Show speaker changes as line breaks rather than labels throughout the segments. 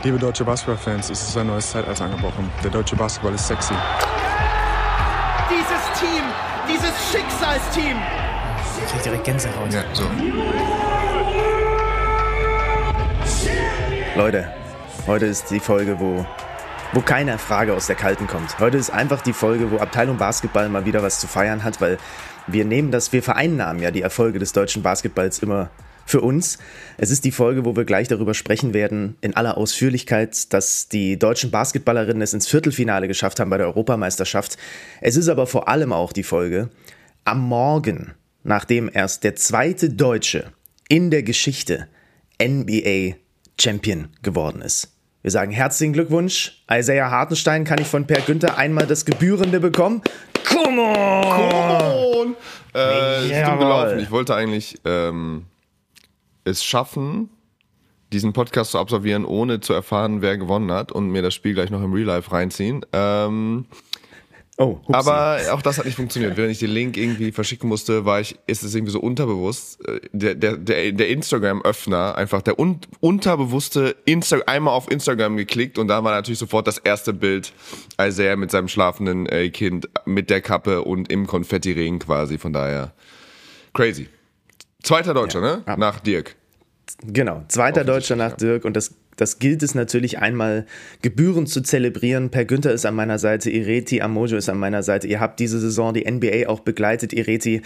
Liebe deutsche Basketballfans, es ist ein neues Zeitalter angebrochen. Der deutsche Basketball ist sexy.
Dieses Team, dieses Schicksalsteam.
Ich krieg direkt Gänsehaut.
Ja, so.
Leute, heute ist die Folge, wo keine Frage aus der Kalten kommt. Heute ist einfach die Folge, wo Abteilung Basketball mal wieder was zu feiern hat, weil wir vereinnahmen ja die Erfolge des deutschen Basketballs immer für uns. Es ist die Folge, wo wir gleich darüber sprechen werden, in aller Ausführlichkeit, dass die deutschen Basketballerinnen es ins Viertelfinale geschafft haben bei der Europameisterschaft. Es ist aber vor allem auch die Folge am Morgen, nachdem erst der zweite Deutsche in der Geschichte NBA-Champion geworden ist. Wir sagen herzlichen Glückwunsch. Isaiah Hartenstein, kann ich von Per Günther einmal das Gebührende bekommen? Come on!
Ist dumm gelaufen. Ich wollte eigentlich es schaffen, diesen Podcast zu absolvieren, ohne zu erfahren, wer gewonnen hat und mir das Spiel gleich noch im Real Life reinziehen. Aber auch das hat nicht funktioniert. Wenn ich den Link irgendwie verschicken musste, ist es irgendwie so unterbewusst. Der Instagram-Öffner, einfach der unterbewusste einmal auf Instagram geklickt und da war natürlich sofort das erste Bild Isaiah mit seinem schlafenden Kind mit der Kappe und im Konfettiregen quasi. Von daher crazy. Zweiter Deutscher, ja, ne? Nach Dirk.
Genau, zweiter Deutscher nach Dirk und das gilt es natürlich einmal gebührend zu zelebrieren. Per Günther ist an meiner Seite, Ireti Amojo ist an meiner Seite. Ihr habt diese Saison die NBA auch begleitet. Ireti,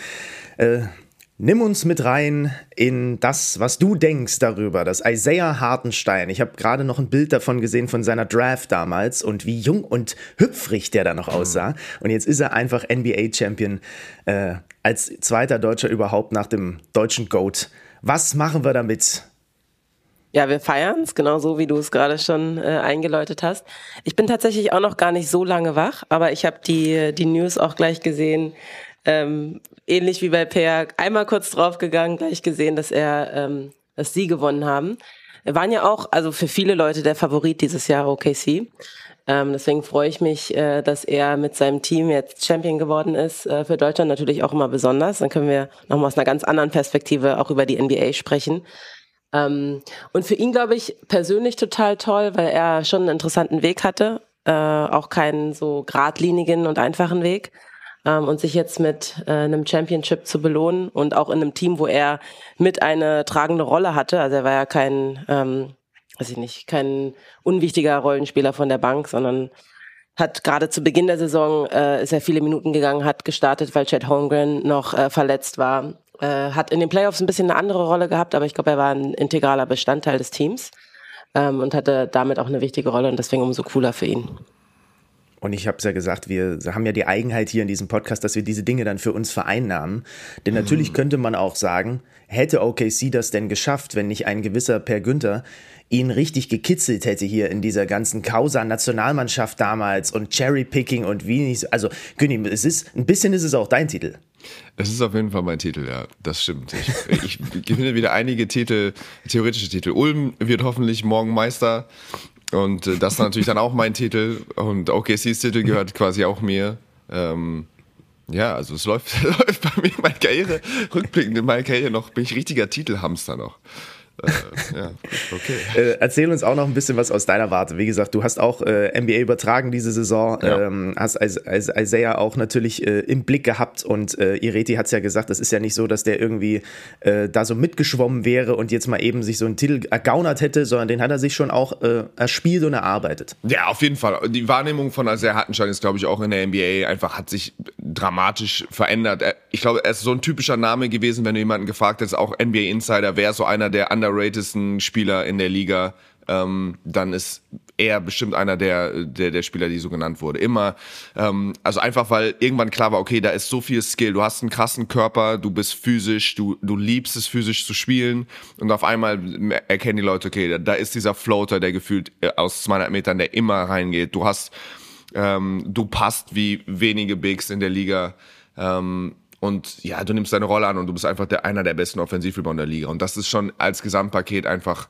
nimm uns mit rein in das, was du denkst darüber, dass Isaiah Hartenstein, ich habe gerade noch ein Bild davon gesehen von seiner Draft damals und wie jung und hüpfrig der da noch aussah. Und jetzt ist er einfach NBA-Champion als zweiter Deutscher überhaupt nach dem deutschen GOAT. Was machen wir damit?
Ja, wir feiern es, genau so, wie du es gerade schon eingeläutet hast. Ich bin tatsächlich auch noch gar nicht so lange wach, aber ich habe die News auch gleich gesehen, ähnlich wie bei Per, einmal kurz draufgegangen, gleich gesehen, dass sie gewonnen haben. Waren ja auch, also für viele Leute der Favorit dieses Jahr OKC. Deswegen freue ich mich, dass er mit seinem Team jetzt Champion geworden ist. Für Deutschland natürlich auch immer besonders. Dann können wir nochmal aus einer ganz anderen Perspektive auch über die NBA sprechen. Und für ihn, glaube ich, persönlich total toll, weil er schon einen interessanten Weg hatte. Auch keinen so geradlinigen und einfachen Weg. Und sich jetzt mit einem Championship zu belohnen und auch in einem Team, wo er mit eine tragende Rolle hatte. Also er war ja kein unwichtiger Rollenspieler von der Bank, sondern hat gerade zu Beginn der Saison ist er viele Minuten gegangen, hat gestartet, weil Chet Holmgren noch verletzt war. Hat in den Playoffs ein bisschen eine andere Rolle gehabt, aber ich glaube, er war ein integraler Bestandteil des Teams und hatte damit auch eine wichtige Rolle und deswegen umso cooler für ihn.
Und ich habe es ja gesagt, wir haben ja die Eigenheit hier in diesem Podcast, dass wir diese Dinge dann für uns vereinnahmen. Denn natürlich könnte man auch sagen, hätte OKC das denn geschafft, wenn nicht ein gewisser Per Günther ihn richtig gekitzelt hätte hier in dieser ganzen Causa-Nationalmannschaft damals und Cherry-Picking und wie nicht. Also, Günni, ein bisschen ist es auch dein Titel.
Es ist auf jeden Fall mein Titel, ja, das stimmt. Ich gewinne wieder einige Titel, theoretische Titel. Ulm wird hoffentlich morgen Meister. Und das ist natürlich dann auch mein Titel und OKCs Titel gehört quasi auch mir. Ja, also es läuft bei mir meine Karriere, rückblickend in meiner Karriere noch, bin ich richtiger Titelhamster noch. Ja, okay.
Erzähl uns auch noch ein bisschen was aus deiner Warte. Wie gesagt, du hast auch NBA übertragen diese Saison, ja. Hast Isaiah auch natürlich im Blick gehabt und Ireti hat es ja gesagt, es ist ja nicht so, dass der irgendwie da so mitgeschwommen wäre und jetzt mal eben sich so einen Titel ergaunert hätte, sondern den hat er sich schon auch erspielt und erarbeitet.
Ja, auf jeden Fall. Die Wahrnehmung von Isaiah Hartenstein ist, glaube ich, auch in der NBA einfach, hat sich dramatisch verändert. Ich glaube, er ist so ein typischer Name gewesen, wenn du jemanden gefragt hättest, auch NBA Insider, wer ist so einer der underratedsten Spieler in der Liga, dann ist er bestimmt einer der Spieler, die so genannt wurde. Immer, also einfach, weil irgendwann klar war, okay, da ist so viel Skill, du hast einen krassen Körper, du bist physisch, du liebst es, physisch zu spielen und auf einmal erkennen die Leute, okay, da ist dieser Floater, der gefühlt aus 200 Metern, der immer reingeht. Du passt wie wenige Bigs in der Liga, und ja, du nimmst deine Rolle an und du bist einfach einer der besten Offensivrebounder der Liga. Und das ist schon als Gesamtpaket einfach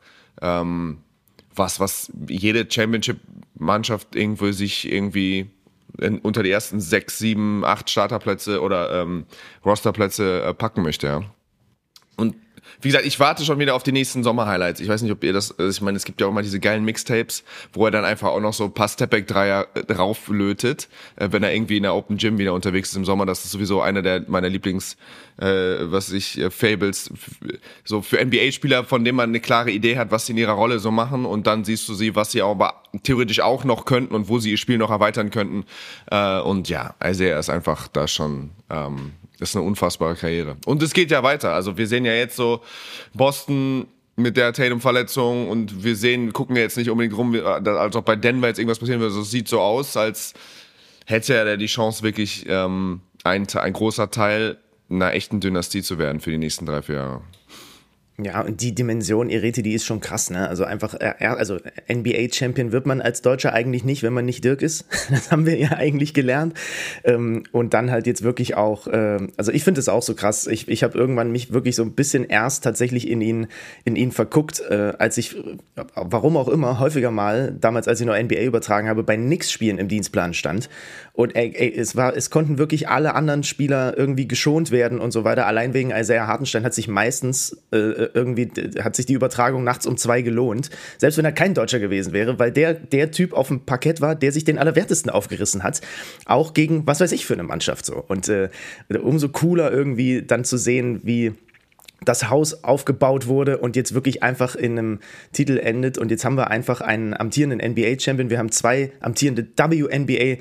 was jede Championship-Mannschaft irgendwo sich irgendwie unter die ersten 6, 7, 8 Starterplätze oder Rosterplätze packen möchte. Ja. Und wie gesagt, ich warte schon wieder auf die nächsten Sommer-Highlights. Ich weiß nicht, ob ihr das, ich meine, es gibt ja auch mal diese geilen Mixtapes, wo er dann einfach auch noch so ein paar Stepback-Dreier rauflötet, wenn er irgendwie in der Open Gym wieder unterwegs ist im Sommer. Das ist sowieso einer meiner Fables, so für NBA-Spieler, von denen man eine klare Idee hat, was sie in ihrer Rolle so machen, und dann siehst du sie, was sie aber theoretisch auch noch könnten und wo sie ihr Spiel noch erweitern könnten. Und ja, Isaiah ist einfach da schon, das ist eine unfassbare Karriere. Und es geht ja weiter. Also wir sehen ja jetzt so Boston mit der Tatum-Verletzung, und gucken jetzt nicht unbedingt rum, als ob bei Denver jetzt irgendwas passieren würde. Es sieht so aus, als hätte er die Chance, wirklich ein großer Teil einer echten Dynastie zu werden für die nächsten 3-4 Jahre.
Ja, und die Dimension Ireti, die ist schon krass, ne? Also einfach, also NBA-Champion wird man als Deutscher eigentlich nicht, wenn man nicht Dirk ist. Das haben wir ja eigentlich gelernt. Und dann halt jetzt wirklich auch, also ich finde es auch so krass. Ich habe irgendwann mich wirklich so ein bisschen erst tatsächlich in ihn verguckt, als ich, warum auch immer, häufiger mal, damals als ich noch NBA übertragen habe, bei Knicks-Spielen im Dienstplan stand. Und es konnten wirklich alle anderen Spieler irgendwie geschont werden und so weiter. Allein wegen Isaiah Hartenstein hat sich meistens hat sich die Übertragung nachts um 2 gelohnt. Selbst wenn er kein Deutscher gewesen wäre, weil der Typ auf dem Parkett war, der sich den Allerwertesten aufgerissen hat. Auch gegen, was weiß ich, für eine Mannschaft so. Und umso cooler irgendwie dann zu sehen, wie das Haus aufgebaut wurde und jetzt wirklich einfach in einem Titel endet. Und jetzt haben wir einfach einen amtierenden NBA-Champion. Wir haben 2 amtierende WNBA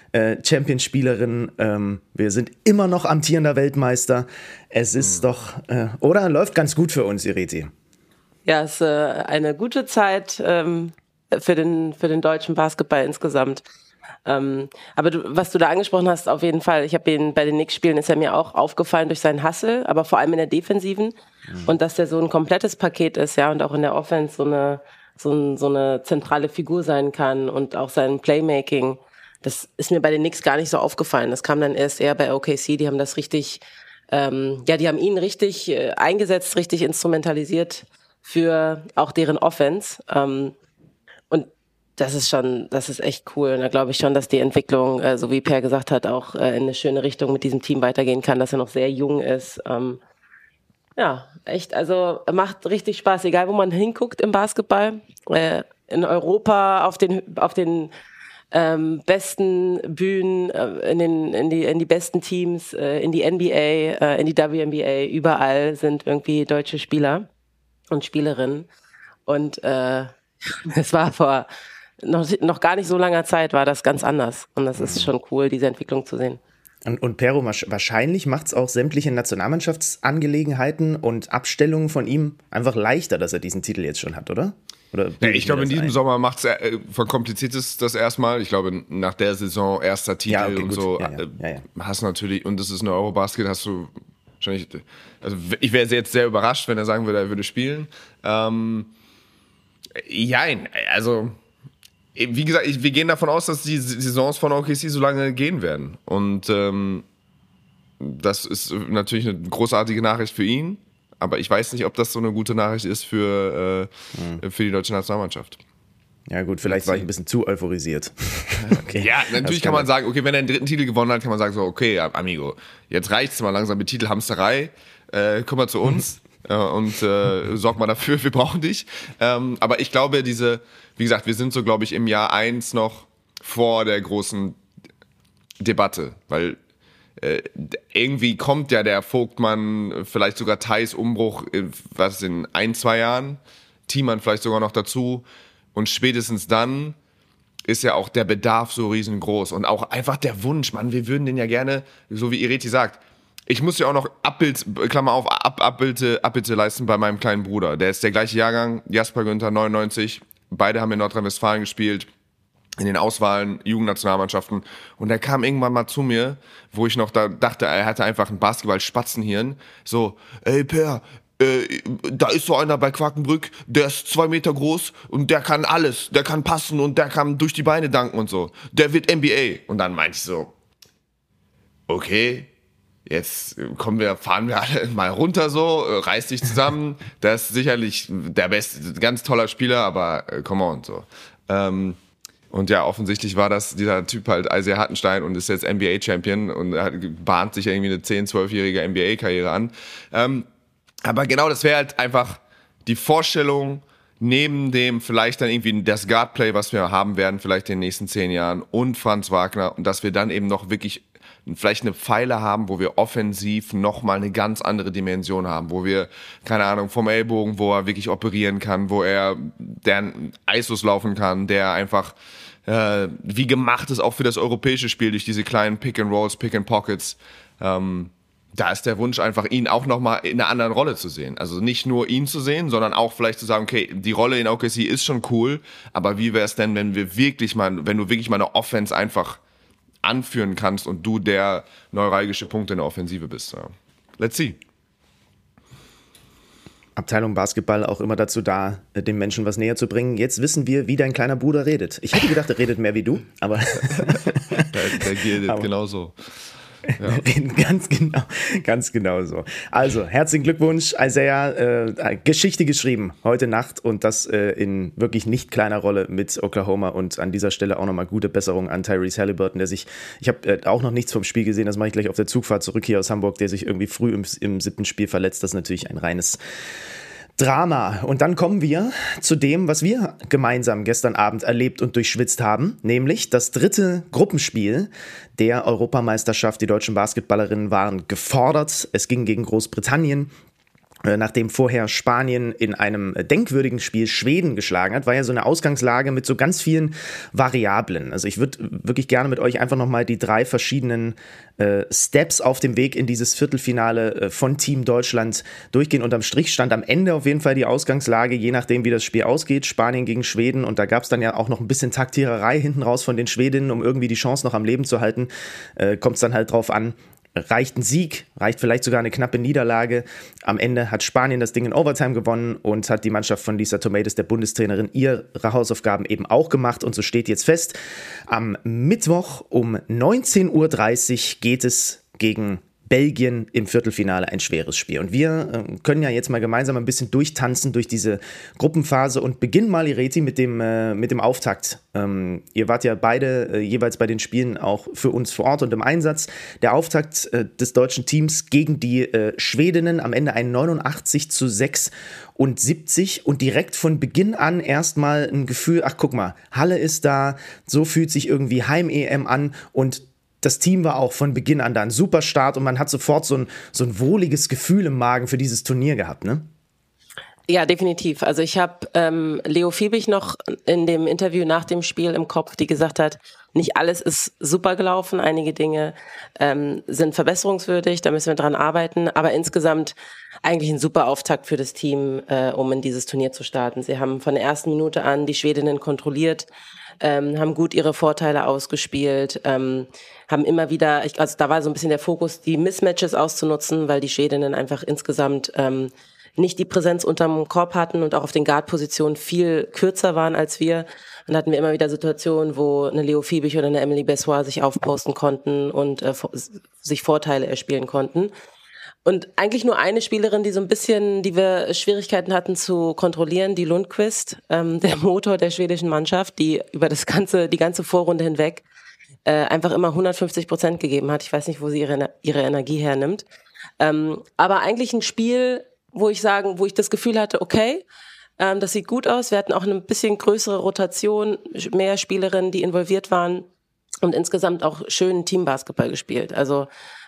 Champion-Spielerin, wir sind immer noch amtierender Weltmeister. Es ist doch, oder? Läuft ganz gut für uns, Ireti.
Ja, es ist eine gute Zeit für den deutschen Basketball insgesamt. Aber was du da angesprochen hast, auf jeden Fall, ich habe ihn bei den Knicks-Spielen, ist er mir auch aufgefallen durch seinen Hustle, aber vor allem in der Defensiven. Und dass der so ein komplettes Paket ist, ja, und auch in der Offense so eine zentrale Figur sein kann, und auch sein Playmaking. Das ist mir bei den Knicks gar nicht so aufgefallen. Das kam dann erst eher bei OKC. Die haben das richtig, die haben ihn richtig eingesetzt, richtig instrumentalisiert für auch deren Offense. Und das ist echt cool. Und da glaube ich schon, dass die Entwicklung, so wie Per gesagt hat, auch in eine schöne Richtung mit diesem Team weitergehen kann, dass er noch sehr jung ist. Ja, echt, also macht richtig Spaß, egal wo man hinguckt im Basketball. In Europa, auf den besten Bühnen, in die besten Teams, in die NBA, in die WNBA, überall sind irgendwie deutsche Spieler und Spielerinnen. Und es war vor noch gar nicht so langer Zeit, war das ganz anders. Und das ist schon cool, diese Entwicklung zu sehen.
Und Pero, wahrscheinlich macht es auch sämtliche Nationalmannschaftsangelegenheiten und Abstellungen von ihm einfach leichter, dass er diesen Titel jetzt schon hat, oder?
Ja, ich glaube, in diesem Sommer verkompliziert es das erstmal. Ich glaube, nach der Saison erster Titel, ja, okay, und gut. So hast natürlich, und das ist eine Eurobasket, hast du wahrscheinlich, also ich wäre jetzt sehr überrascht, wenn er sagen würde, er würde spielen. Also wie gesagt, wir gehen davon aus, dass die Saisons von OKC so lange gehen werden. Und das ist natürlich eine großartige Nachricht für ihn. Aber ich weiß nicht, ob das so eine gute Nachricht ist für die deutsche Nationalmannschaft.
Ja gut, vielleicht war ich ein bisschen zu euphorisiert.
Okay. Ja, natürlich kann man sagen, okay, wenn er den 3. Titel gewonnen hat, kann man sagen so, okay, Amigo, jetzt reicht's mal langsam mit Titelhamsterei, komm mal zu uns und sorg mal dafür, wir brauchen dich. Aber ich glaube, wie gesagt, wir sind so, glaube ich, im Jahr 1 noch vor der großen Debatte, weil irgendwie kommt ja der Vogtmann, vielleicht sogar Theis Umbruch, in 1-2 Jahren, Thiemann vielleicht sogar noch dazu, und spätestens dann ist ja auch der Bedarf so riesengroß und auch einfach der Wunsch, Mann, wir würden den ja gerne, so wie Ireti sagt, ich muss ja auch noch Abbitte leisten bei meinem kleinen Bruder, der ist der gleiche Jahrgang, Jasper Günther, 99, beide haben in Nordrhein-Westfalen gespielt, in den Auswahlen, Jugendnationalmannschaften. Und er kam irgendwann mal zu mir, wo ich noch da dachte, er hatte einfach ein Basketball-Spatzenhirn. So, ey Per, da ist so einer bei Quakenbrück, der ist 2 Meter groß und der kann alles. Der kann passen und der kann durch die Beine danken und so. Der wird NBA. Und dann meinte ich so, okay, jetzt fahren wir alle mal runter so, reiß dich zusammen. Das ist sicherlich der beste, ganz toller Spieler, aber come on, so. Und ja, offensichtlich war das dieser Typ halt Isaiah Hartenstein und ist jetzt NBA-Champion und bahnt sich irgendwie eine 10-, 12-jährige NBA-Karriere an. Aber genau, das wäre halt einfach die Vorstellung, neben dem vielleicht dann irgendwie das Guardplay, was wir haben werden, vielleicht in den nächsten 10 Jahren und Franz Wagner, und dass wir dann eben noch wirklich vielleicht eine Pfeile haben, wo wir offensiv nochmal eine ganz andere Dimension haben, wo wir, keine Ahnung, vom Ellbogen, wo er wirklich operieren kann, der ISOs laufen kann, der einfach wie gemacht ist auch für das europäische Spiel durch diese kleinen Pick-and-Rolls, Pick-and-Pockets. Da ist der Wunsch einfach, ihn auch nochmal in einer anderen Rolle zu sehen. Also nicht nur ihn zu sehen, sondern auch vielleicht zu sagen, okay, die Rolle in OKC ist schon cool, aber wie wäre es denn, wenn du wirklich mal eine Offense einfach anführen kannst und du der neuralgische Punkt in der Offensive bist. Ja. Let's see. Abteilung
Basketball auch immer dazu da, dem Menschen was näher zu bringen. Jetzt wissen wir, wie dein kleiner Bruder redet. Ich hätte gedacht, er redet mehr wie du, aber...
der geht genauso. Ja.
Ganz genau so. Also, herzlichen Glückwunsch, Isaiah. Geschichte geschrieben heute Nacht und das in wirklich nicht kleiner Rolle mit Oklahoma und an dieser Stelle auch nochmal gute Besserung an Tyrese Haliburton, ich habe auch noch nichts vom Spiel gesehen, das mache ich gleich auf der Zugfahrt zurück hier aus Hamburg, der sich irgendwie früh im 7. Spiel verletzt. Das ist natürlich ein reines Drama. Und dann kommen wir zu dem, was wir gemeinsam gestern Abend erlebt und durchschwitzt haben, nämlich das 3. Gruppenspiel der Europameisterschaft. Die deutschen Basketballerinnen waren gefordert. Es ging gegen Großbritannien. Nachdem vorher Spanien in einem denkwürdigen Spiel Schweden geschlagen hat, war ja so eine Ausgangslage mit so ganz vielen Variablen. Also ich würde wirklich gerne mit euch einfach nochmal die 3 verschiedenen Steps auf dem Weg in dieses Viertelfinale von Team Deutschland durchgehen. Unterm Strich stand am Ende auf jeden Fall die Ausgangslage, je nachdem wie das Spiel ausgeht, Spanien gegen Schweden. Und da gab es dann ja auch noch ein bisschen Taktiererei hinten raus von den Schwedinnen, um irgendwie die Chance noch am Leben zu halten. Kommt es dann halt drauf an, reicht ein Sieg, reicht vielleicht sogar eine knappe Niederlage. Am Ende hat Spanien das Ding in Overtime gewonnen und hat die Mannschaft von Lisa Tomaitis, der Bundestrainerin, ihre Hausaufgaben eben auch gemacht. Und so steht jetzt fest, am Mittwoch um 19:30 Uhr geht es gegen Belgien im Viertelfinale, ein schweres Spiel. Und wir können ja jetzt mal gemeinsam ein bisschen durchtanzen durch diese Gruppenphase und beginnen mal, Ireti, mit dem Auftakt. Ihr wart ja beide jeweils bei den Spielen auch für uns vor Ort und im Einsatz. Der Auftakt des deutschen Teams gegen die Schwedinnen, am Ende ein 89:76 und direkt von Beginn an erstmal ein Gefühl, ach guck mal, Halle ist da, so fühlt sich irgendwie Heim-EM an und das Team war auch von Beginn an da ein super Start und man hat sofort so ein wohliges Gefühl im Magen für dieses Turnier gehabt, ne?
Ja, definitiv. Also ich habe Leo Fiebig noch in dem Interview nach dem Spiel im Kopf, die gesagt hat, nicht alles ist super gelaufen, einige Dinge sind verbesserungswürdig, da müssen wir dran arbeiten, aber insgesamt eigentlich ein super Auftakt für das Team, um in dieses Turnier zu starten. Sie haben von der ersten Minute an die Schwedinnen kontrolliert, haben gut ihre Vorteile ausgespielt, haben immer wieder, also da war so ein bisschen der Fokus, die Mismatches auszunutzen, weil die Schwedinnen einfach insgesamt nicht die Präsenz unterm Korb hatten und auch auf den Guard-Positionen viel kürzer waren als wir. Dann hatten wir immer wieder Situationen, wo eine Leo Fiebig oder eine Emily Bessoir sich aufposten konnten und sich Vorteile erspielen konnten. Und eigentlich nur eine Spielerin, die wir Schwierigkeiten hatten zu kontrollieren, die Lundqvist, der Motor der schwedischen Mannschaft, die über die ganze Vorrunde hinweg einfach immer 150% gegeben hat. Ich weiß nicht, wo sie ihre Energie hernimmt. Aber eigentlich ein Spiel, wo ich das Gefühl hatte, okay, das sieht gut aus. Wir hatten auch eine bisschen größere Rotation, mehr Spielerinnen, die involviert waren und insgesamt auch schönen Teambasketball gespielt. Also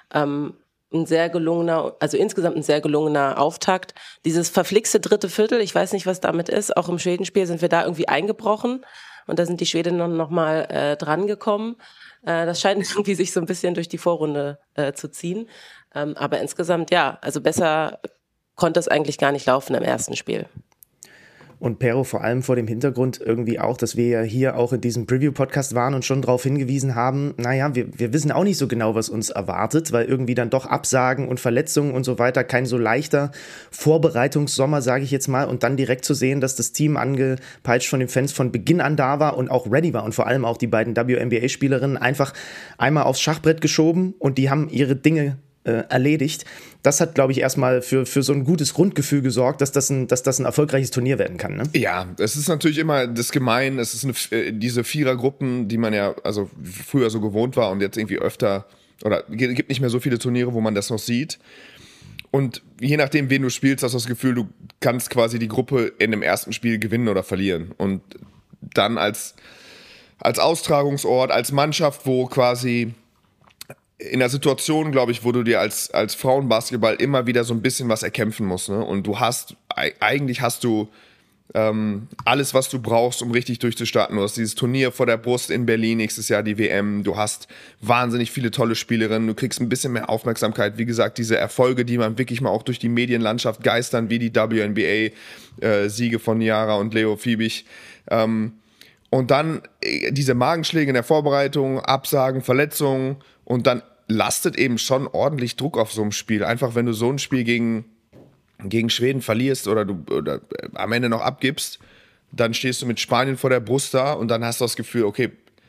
insgesamt ein sehr gelungener Auftakt. Dieses verflixte 3. Viertel, ich weiß nicht, was damit ist. Auch im Schwedenspiel sind wir da irgendwie eingebrochen und da sind die Schwedinnen noch mal dran gekommen. Das scheint irgendwie sich so ein bisschen durch die Vorrunde zu ziehen. Aber insgesamt, ja, also besser konnte es eigentlich gar nicht laufen im ersten Spiel.
Und Pero, vor allem vor dem Hintergrund irgendwie auch, dass wir ja hier auch in diesem Preview-Podcast waren und schon darauf hingewiesen haben, naja, wir wissen auch nicht so genau, was uns erwartet, weil irgendwie dann doch Absagen und Verletzungen und so weiter, kein so leichter Vorbereitungssommer, sage ich jetzt mal, und dann direkt zu sehen, dass das Team angepeitscht von den Fans von Beginn an da war und auch ready war und vor allem auch die beiden WNBA-Spielerinnen einfach einmal aufs Schachbrett geschoben und die haben ihre Dinge erledigt. Das hat, glaube ich, erstmal für so ein gutes Grundgefühl gesorgt, dass das ein erfolgreiches Turnier werden kann. Ne?
Ja, es ist natürlich immer das Gemein, es ist diese Vierergruppen, die man ja also früher so gewohnt war und jetzt irgendwie öfter, oder gibt nicht mehr so viele Turniere, wo man das noch sieht. Und je nachdem, wen du spielst, hast du das Gefühl, du kannst quasi die Gruppe in dem ersten Spiel gewinnen oder verlieren. Und dann als Austragungsort, als Mannschaft, wo quasi in der Situation, glaube ich, wo du dir als Frauenbasketball immer wieder so ein bisschen was erkämpfen musst. Ne? Und eigentlich hast du alles, was du brauchst, um richtig durchzustarten. Du hast dieses Turnier vor der Brust in Berlin, nächstes Jahr die WM. Du hast wahnsinnig viele tolle Spielerinnen. Du kriegst ein bisschen mehr Aufmerksamkeit. Wie gesagt, diese Erfolge, die man wirklich mal auch durch die Medienlandschaft geistern, wie die WNBA-Siege von Niara und Leo Fiebig. Und dann diese Magenschläge in der Vorbereitung, Absagen, Verletzungen. Und dann lastet eben schon ordentlich Druck auf so einem Spiel. Einfach, wenn du so ein Spiel gegen Schweden verlierst oder am Ende noch abgibst, dann stehst du mit Spanien vor der Brust da und dann hast du das Gefühl, okay,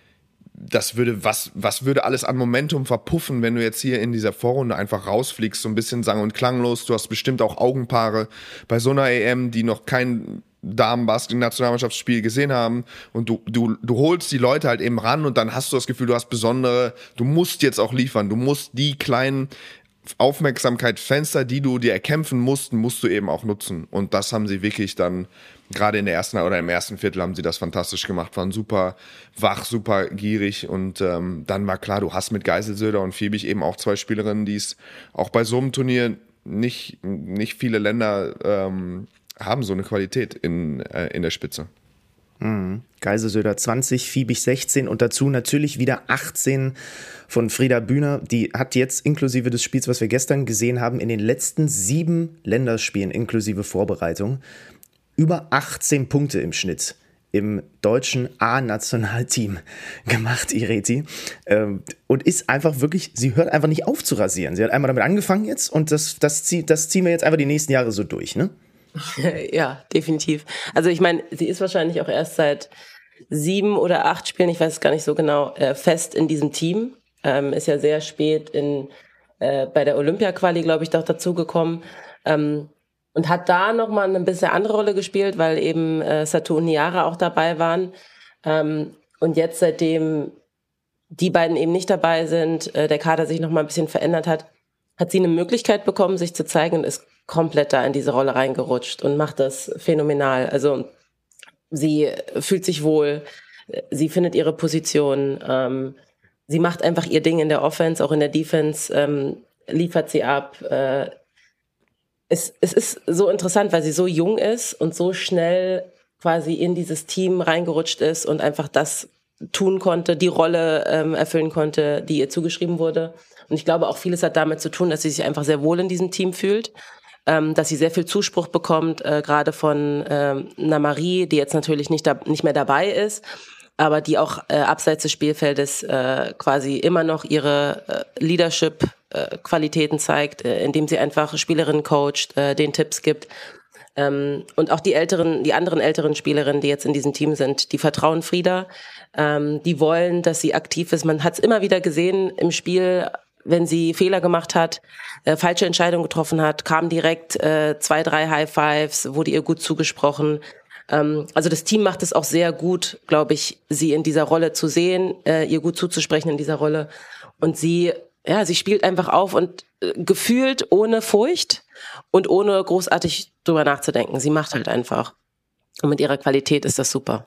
was würde alles an Momentum verpuffen, wenn du jetzt hier in dieser Vorrunde einfach rausfliegst, so ein bisschen sang- und klanglos. Du hast bestimmt auch Augenpaare bei so einer EM, die noch kein Damen-Basketball-Nationalmannschaftsspiel gesehen haben und du holst die Leute halt eben ran und dann hast du das Gefühl, du musst jetzt auch liefern, du musst die kleinen Aufmerksamkeitsfenster, die du dir erkämpfen musst du eben auch nutzen. Und das haben sie wirklich dann, gerade in der ersten oder im ersten Viertel haben sie das fantastisch gemacht, waren super wach, super gierig und dann war klar, du hast mit Geiselsöder und Fiebig eben auch zwei Spielerinnen, die es auch bei so einem Turnier nicht viele Länder haben so eine Qualität in der Spitze.
Geiselsöder 20, Fiebig 16 und dazu natürlich wieder 18 von Frieda Bühner. Die hat jetzt inklusive des Spiels, was wir gestern gesehen haben, in den letzten 7 Länderspielen inklusive Vorbereitung über 18 Punkte im Schnitt im deutschen A-Nationalteam gemacht, Ireti. Und ist einfach wirklich, sie hört einfach nicht auf zu rasieren. Sie hat einmal damit angefangen jetzt und das ziehen wir jetzt einfach die nächsten Jahre so durch, ne?
Ja, definitiv. Also ich meine, sie ist wahrscheinlich auch erst seit 7 oder 8 Spielen, ich weiß es gar nicht so genau, fest in diesem Team. Ist ja sehr spät bei der Olympia-Quali, glaube ich, doch dazugekommen. Und hat da nochmal eine bisschen andere Rolle gespielt, weil eben Satou und Niara auch dabei waren. Und jetzt, seitdem die beiden eben nicht dabei sind, der Kader sich nochmal ein bisschen verändert hat sie eine Möglichkeit bekommen, sich zu zeigen und ist komplett da in diese Rolle reingerutscht und macht das phänomenal. Also sie fühlt sich wohl, sie findet ihre Position, sie macht einfach ihr Ding in der Offense, auch in der Defense, liefert sie ab. Es ist so interessant, weil sie so jung ist und so schnell quasi in dieses Team reingerutscht ist und einfach das tun konnte, die Rolle erfüllen konnte, die ihr zugeschrieben wurde. Und ich glaube, auch vieles hat damit zu tun, dass sie sich einfach sehr wohl in diesem Team fühlt, dass sie sehr viel Zuspruch bekommt, gerade von Namarie, die jetzt natürlich nicht mehr dabei ist, aber die auch abseits des Spielfeldes quasi immer noch ihre Leadership-Qualitäten zeigt, indem sie einfach Spielerinnen coacht, den Tipps gibt. Und auch die anderen älteren Spielerinnen, die jetzt in diesem Team sind, die vertrauen Frieda, die wollen, dass sie aktiv ist. Man hat es immer wieder gesehen im Spiel, wenn sie Fehler gemacht hat, falsche Entscheidungen getroffen hat, kamen direkt 2, 3 High Fives, wurde ihr gut zugesprochen. Also das Team macht es auch sehr gut, glaube ich, sie in dieser Rolle zu sehen, ihr gut zuzusprechen in dieser Rolle. Und sie spielt einfach auf und gefühlt ohne Furcht und ohne großartig drüber nachzudenken. Sie macht halt einfach. Und mit ihrer Qualität ist das super.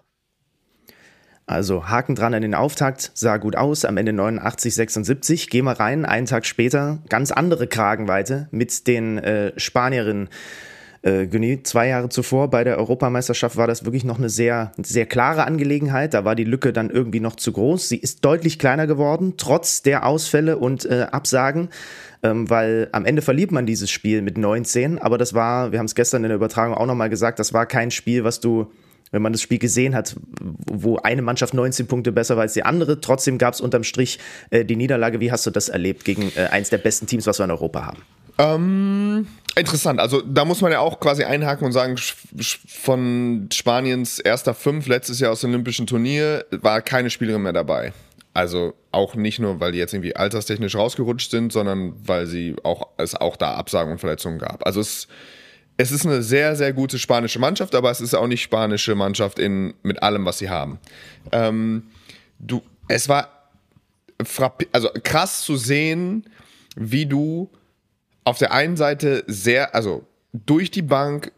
Also Haken dran an den Auftakt, sah gut aus, am Ende 89-76. Gehen wir rein, einen Tag später, ganz andere Kragenweite mit den Spanierinnen. Günni, 2 Jahre zuvor bei der Europameisterschaft war das wirklich noch eine sehr, sehr klare Angelegenheit. Da war die Lücke dann irgendwie noch zu groß. Sie ist deutlich kleiner geworden, trotz der Ausfälle und Absagen, weil am Ende verliert man dieses Spiel mit 19. Aber das war, wir haben es gestern in der Übertragung auch nochmal gesagt, das war kein Spiel, was du, wenn man das Spiel gesehen hat, wo eine Mannschaft 19 Punkte besser war als die andere. Trotzdem gab es unterm Strich die Niederlage. Wie hast du das erlebt gegen eins der besten Teams, was wir in Europa haben?
Interessant, also da muss man ja auch quasi einhaken und sagen, von Spaniens erster 5 letztes Jahr aus dem Olympischen Turnier war keine Spielerin mehr dabei. Also auch nicht nur, weil die jetzt irgendwie alterstechnisch rausgerutscht sind, sondern weil es auch da Absagen und Verletzungen gab. Also es ist eine sehr, sehr gute spanische Mannschaft, aber es ist auch nicht spanische Mannschaft mit allem, was sie haben. Es war krass zu sehen, wie du auf der einen Seite durch die Bank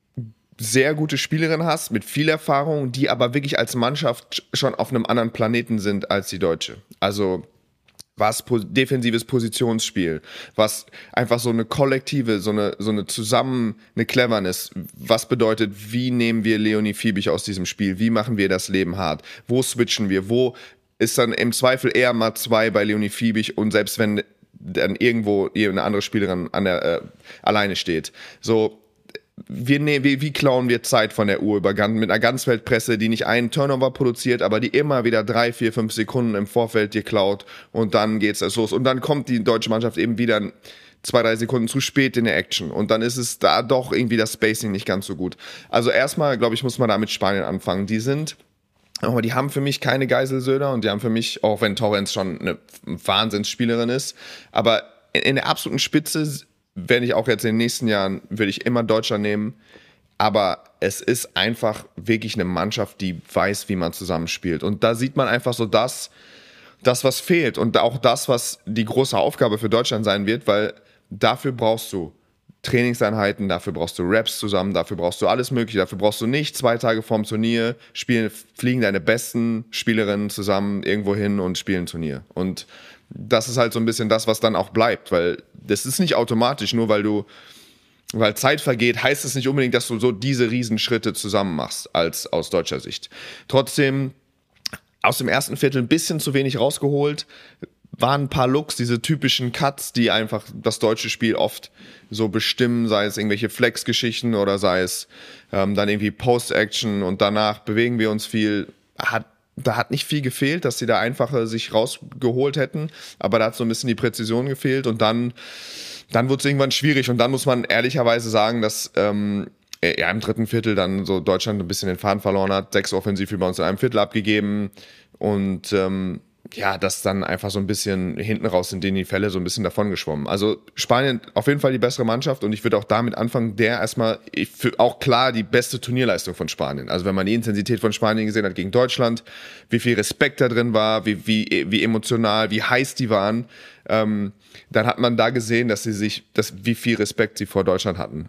sehr gute Spielerinnen hast, mit viel Erfahrung, die aber wirklich als Mannschaft schon auf einem anderen Planeten sind als die Deutsche. Also was defensives Positionsspiel, was einfach so eine kollektive, so eine eine Cleverness, was bedeutet, wie nehmen wir Leonie Fiebig aus diesem Spiel, wie machen wir das Leben hart, wo switchen wir, wo ist dann im Zweifel eher mal 2 bei Leonie Fiebig und selbst wenn dann irgendwo eine andere Spielerin alleine steht. So, wie klauen wir Zeit von der Uhr mit einer Ganzfeldpresse, die nicht einen Turnover produziert, aber die immer wieder 3, 4, 5 Sekunden im Vorfeld dir klaut und dann geht's los. Und dann kommt die deutsche Mannschaft eben wieder 2, 3 Sekunden zu spät in der Action und dann ist es da doch irgendwie das Spacing nicht ganz so gut. Also erstmal, glaube ich, muss man da mit Spanien anfangen. Die haben für mich keine Geiselsöhner und die haben für mich, auch wenn Torrens schon eine Wahnsinnsspielerin ist, aber in der absoluten Spitze, wenn ich auch jetzt in den nächsten Jahren, würde ich immer Deutschland nehmen, aber es ist einfach wirklich eine Mannschaft, die weiß, wie man zusammenspielt und da sieht man einfach so das, was fehlt und auch das, was die große Aufgabe für Deutschland sein wird, weil dafür brauchst du Trainingseinheiten, dafür brauchst du Raps zusammen, dafür brauchst du alles Mögliche, dafür brauchst du nicht 2 Tage vorm Turnier, fliegen deine besten Spielerinnen zusammen irgendwo hin und spielen ein Turnier. Und das ist halt so ein bisschen das, was dann auch bleibt, weil das ist nicht automatisch, nur weil Zeit vergeht, heißt es nicht unbedingt, dass du so diese Riesenschritte zusammen machst, aus deutscher Sicht. Trotzdem, aus dem ersten Viertel ein bisschen zu wenig rausgeholt, waren ein paar Looks, diese typischen Cuts, die einfach das deutsche Spiel oft so bestimmen, sei es irgendwelche Flex-Geschichten oder sei es dann irgendwie Post-Action und danach bewegen wir uns viel. Da hat nicht viel gefehlt, dass sie da einfacher sich rausgeholt hätten, aber da hat so ein bisschen die Präzision gefehlt und dann wurde es irgendwann schwierig und dann muss man ehrlicherweise sagen, dass im 3. Viertel dann so Deutschland ein bisschen den Faden verloren hat, 6 Offensiv-Rebounds in einem Viertel abgegeben und das dann einfach so ein bisschen hinten raus sind in die Fälle so ein bisschen davon geschwommen. Also Spanien auf jeden Fall die bessere Mannschaft und ich würde auch damit anfangen, auch klar die beste Turnierleistung von Spanien. Also wenn man die Intensität von Spanien gesehen hat gegen Deutschland, wie viel Respekt da drin war, wie emotional, wie heiß die waren, dann hat man da gesehen, wie viel Respekt sie vor Deutschland hatten.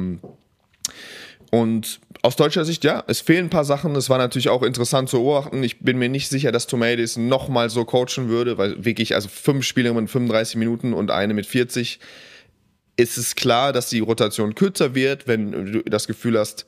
Und aus deutscher Sicht, ja, es fehlen ein paar Sachen. Es war natürlich auch interessant zu beobachten. Ich bin mir nicht sicher, dass Tomatis nochmal so coachen würde, weil wirklich, 5 Spielerinnen mit 35 Minuten und eine mit 40, ist es klar, dass die Rotation kürzer wird, wenn du das Gefühl hast,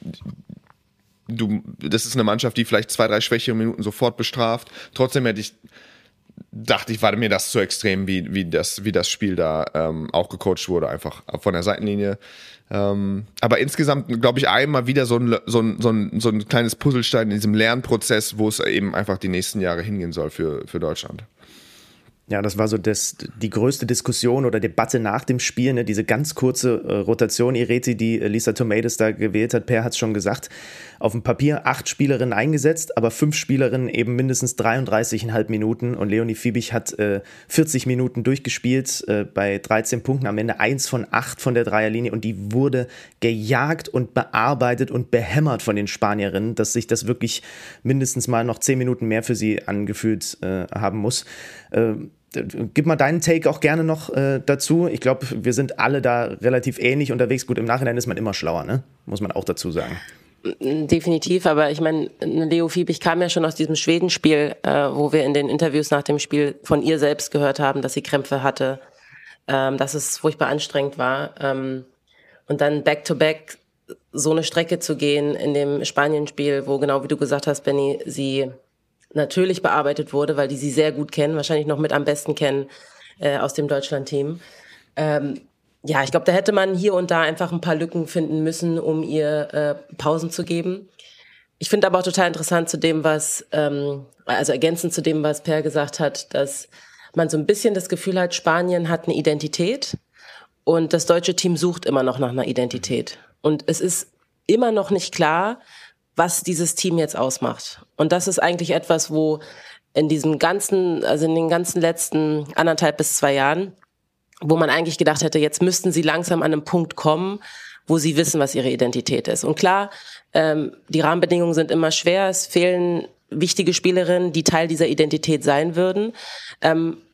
das ist eine Mannschaft, die vielleicht 2, 3 schwächere Minuten sofort bestraft. Trotzdem dachte ich, war mir das zu extrem, wie das Spiel da auch gecoacht wurde, einfach von der Seitenlinie. Aber insgesamt, glaube ich, einmal wieder so ein kleines Puzzlestein in diesem Lernprozess, wo es eben einfach die nächsten Jahre hingehen soll für Deutschland.
Ja, das war so die größte Diskussion oder Debatte nach dem Spiel, ne? Diese ganz kurze Rotation, Ireti, die Lisa Tomatis da gewählt hat. Per hat es schon gesagt, auf dem Papier 8 Spielerinnen eingesetzt, aber 5 Spielerinnen eben mindestens 33,5 Minuten und Leonie Fiebig hat 40 Minuten durchgespielt, bei 13 Punkten, am Ende 1 von 8 von der Dreierlinie und die wurde gejagt und bearbeitet und behämmert von den Spanierinnen, dass sich das wirklich mindestens mal noch 10 Minuten mehr für sie angefühlt haben muss. Gib mal deinen Take auch gerne noch dazu. Ich glaube, wir sind alle da relativ ähnlich unterwegs. Gut, im Nachhinein ist man immer schlauer, ne? Muss man auch dazu sagen.
Definitiv, aber ich meine, Leo Fiebig kam ja schon aus diesem Schwedenspiel, wo wir in den Interviews nach dem Spiel von ihr selbst gehört haben, dass sie Krämpfe hatte, dass es furchtbar anstrengend war. Und dann back-to-back so eine Strecke zu gehen in dem Spanien-Spiel, wo genau wie du gesagt hast, Benni, sie natürlich bearbeitet wurde, weil die sie sehr gut kennen, wahrscheinlich noch mit am besten kennen aus dem Deutschland-Team. Ja, ich glaube, da hätte man hier und da einfach ein paar Lücken finden müssen, um ihr Pausen zu geben. Ich finde aber auch total interessant zu dem, ergänzend zu dem, was Per gesagt hat, dass man so ein bisschen das Gefühl hat, Spanien hat eine Identität und das deutsche Team sucht immer noch nach einer Identität. Und es ist immer noch nicht klar, was dieses Team jetzt ausmacht. Und das ist eigentlich etwas, wo in den ganzen letzten 1,5 bis 2 Jahren, wo man eigentlich gedacht hätte, jetzt müssten sie langsam an einem Punkt kommen, wo sie wissen, was ihre Identität ist. Und klar, die Rahmenbedingungen sind immer schwer, es fehlen wichtige Spielerinnen, die Teil dieser Identität sein würden.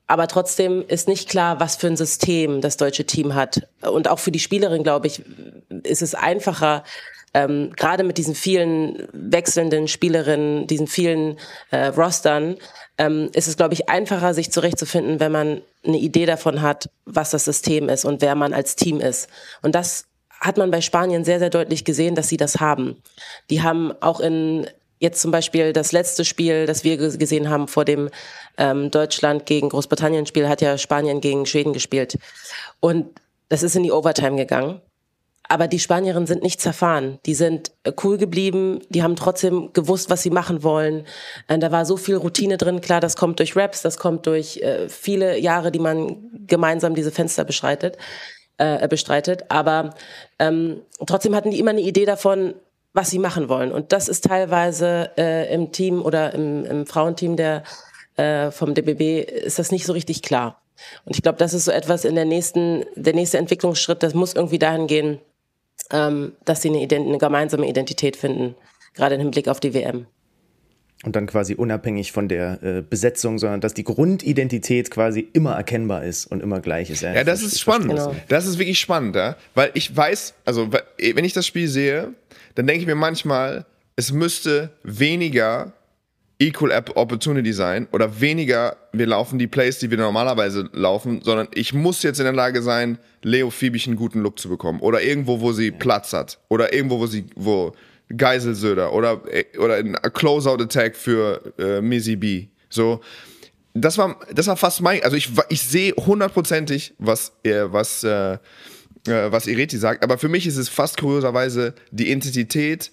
Aber trotzdem ist nicht klar, was für ein System das deutsche Team hat. Und auch für die Spielerin, glaube ich, ist es einfacher, gerade mit diesen vielen wechselnden Spielerinnen, diesen vielen Rostern, ist es, glaube ich, einfacher, sich zurechtzufinden, wenn man eine Idee davon hat, was das System ist und wer man als Team ist. Und das hat man bei Spanien sehr, sehr deutlich gesehen, dass sie das haben. Die haben auch jetzt zum Beispiel das letzte Spiel, das wir gesehen haben vor dem Deutschland gegen Großbritannien Spiel, hat ja Spanien gegen Schweden gespielt. Und das ist in die Overtime gegangen. Aber die Spanierinnen sind nicht zerfahren. Die sind cool geblieben. Die haben trotzdem gewusst, was sie machen wollen. Da war so viel Routine drin. Klar, das kommt durch Raps, das kommt durch viele Jahre, die man gemeinsam diese Fenster bestreitet. Aber trotzdem hatten die immer eine Idee davon, was sie machen wollen. Und das ist teilweise im Team oder im Frauenteam vom DBB ist das nicht so richtig klar. Und ich glaube, das ist so etwas der nächste Entwicklungsschritt, das muss irgendwie dahin gehen, dass sie eine gemeinsame Identität finden, gerade im Hinblick auf die WM.
Und dann quasi unabhängig von der Besetzung, sondern dass die Grundidentität quasi immer erkennbar ist und immer gleich ist.
Ja, das ist spannend. Genau. Das ist wirklich spannend, ja? Weil ich weiß, also wenn ich das Spiel sehe, dann denke ich mir manchmal, es müsste weniger Equal Opportunity sein oder weniger, wir laufen die Plays, die wir normalerweise laufen, sondern ich muss jetzt in der Lage sein, Leo Fiebig einen guten Look zu bekommen oder irgendwo, wo sie Platz hat oder irgendwo, wo Geiselsöder oder ein Closeout-Attack für Missy B. So, das war fast mein, also ich sehe hundertprozentig, was Ireti sagt, aber für mich ist es fast kurioserweise die Intensität,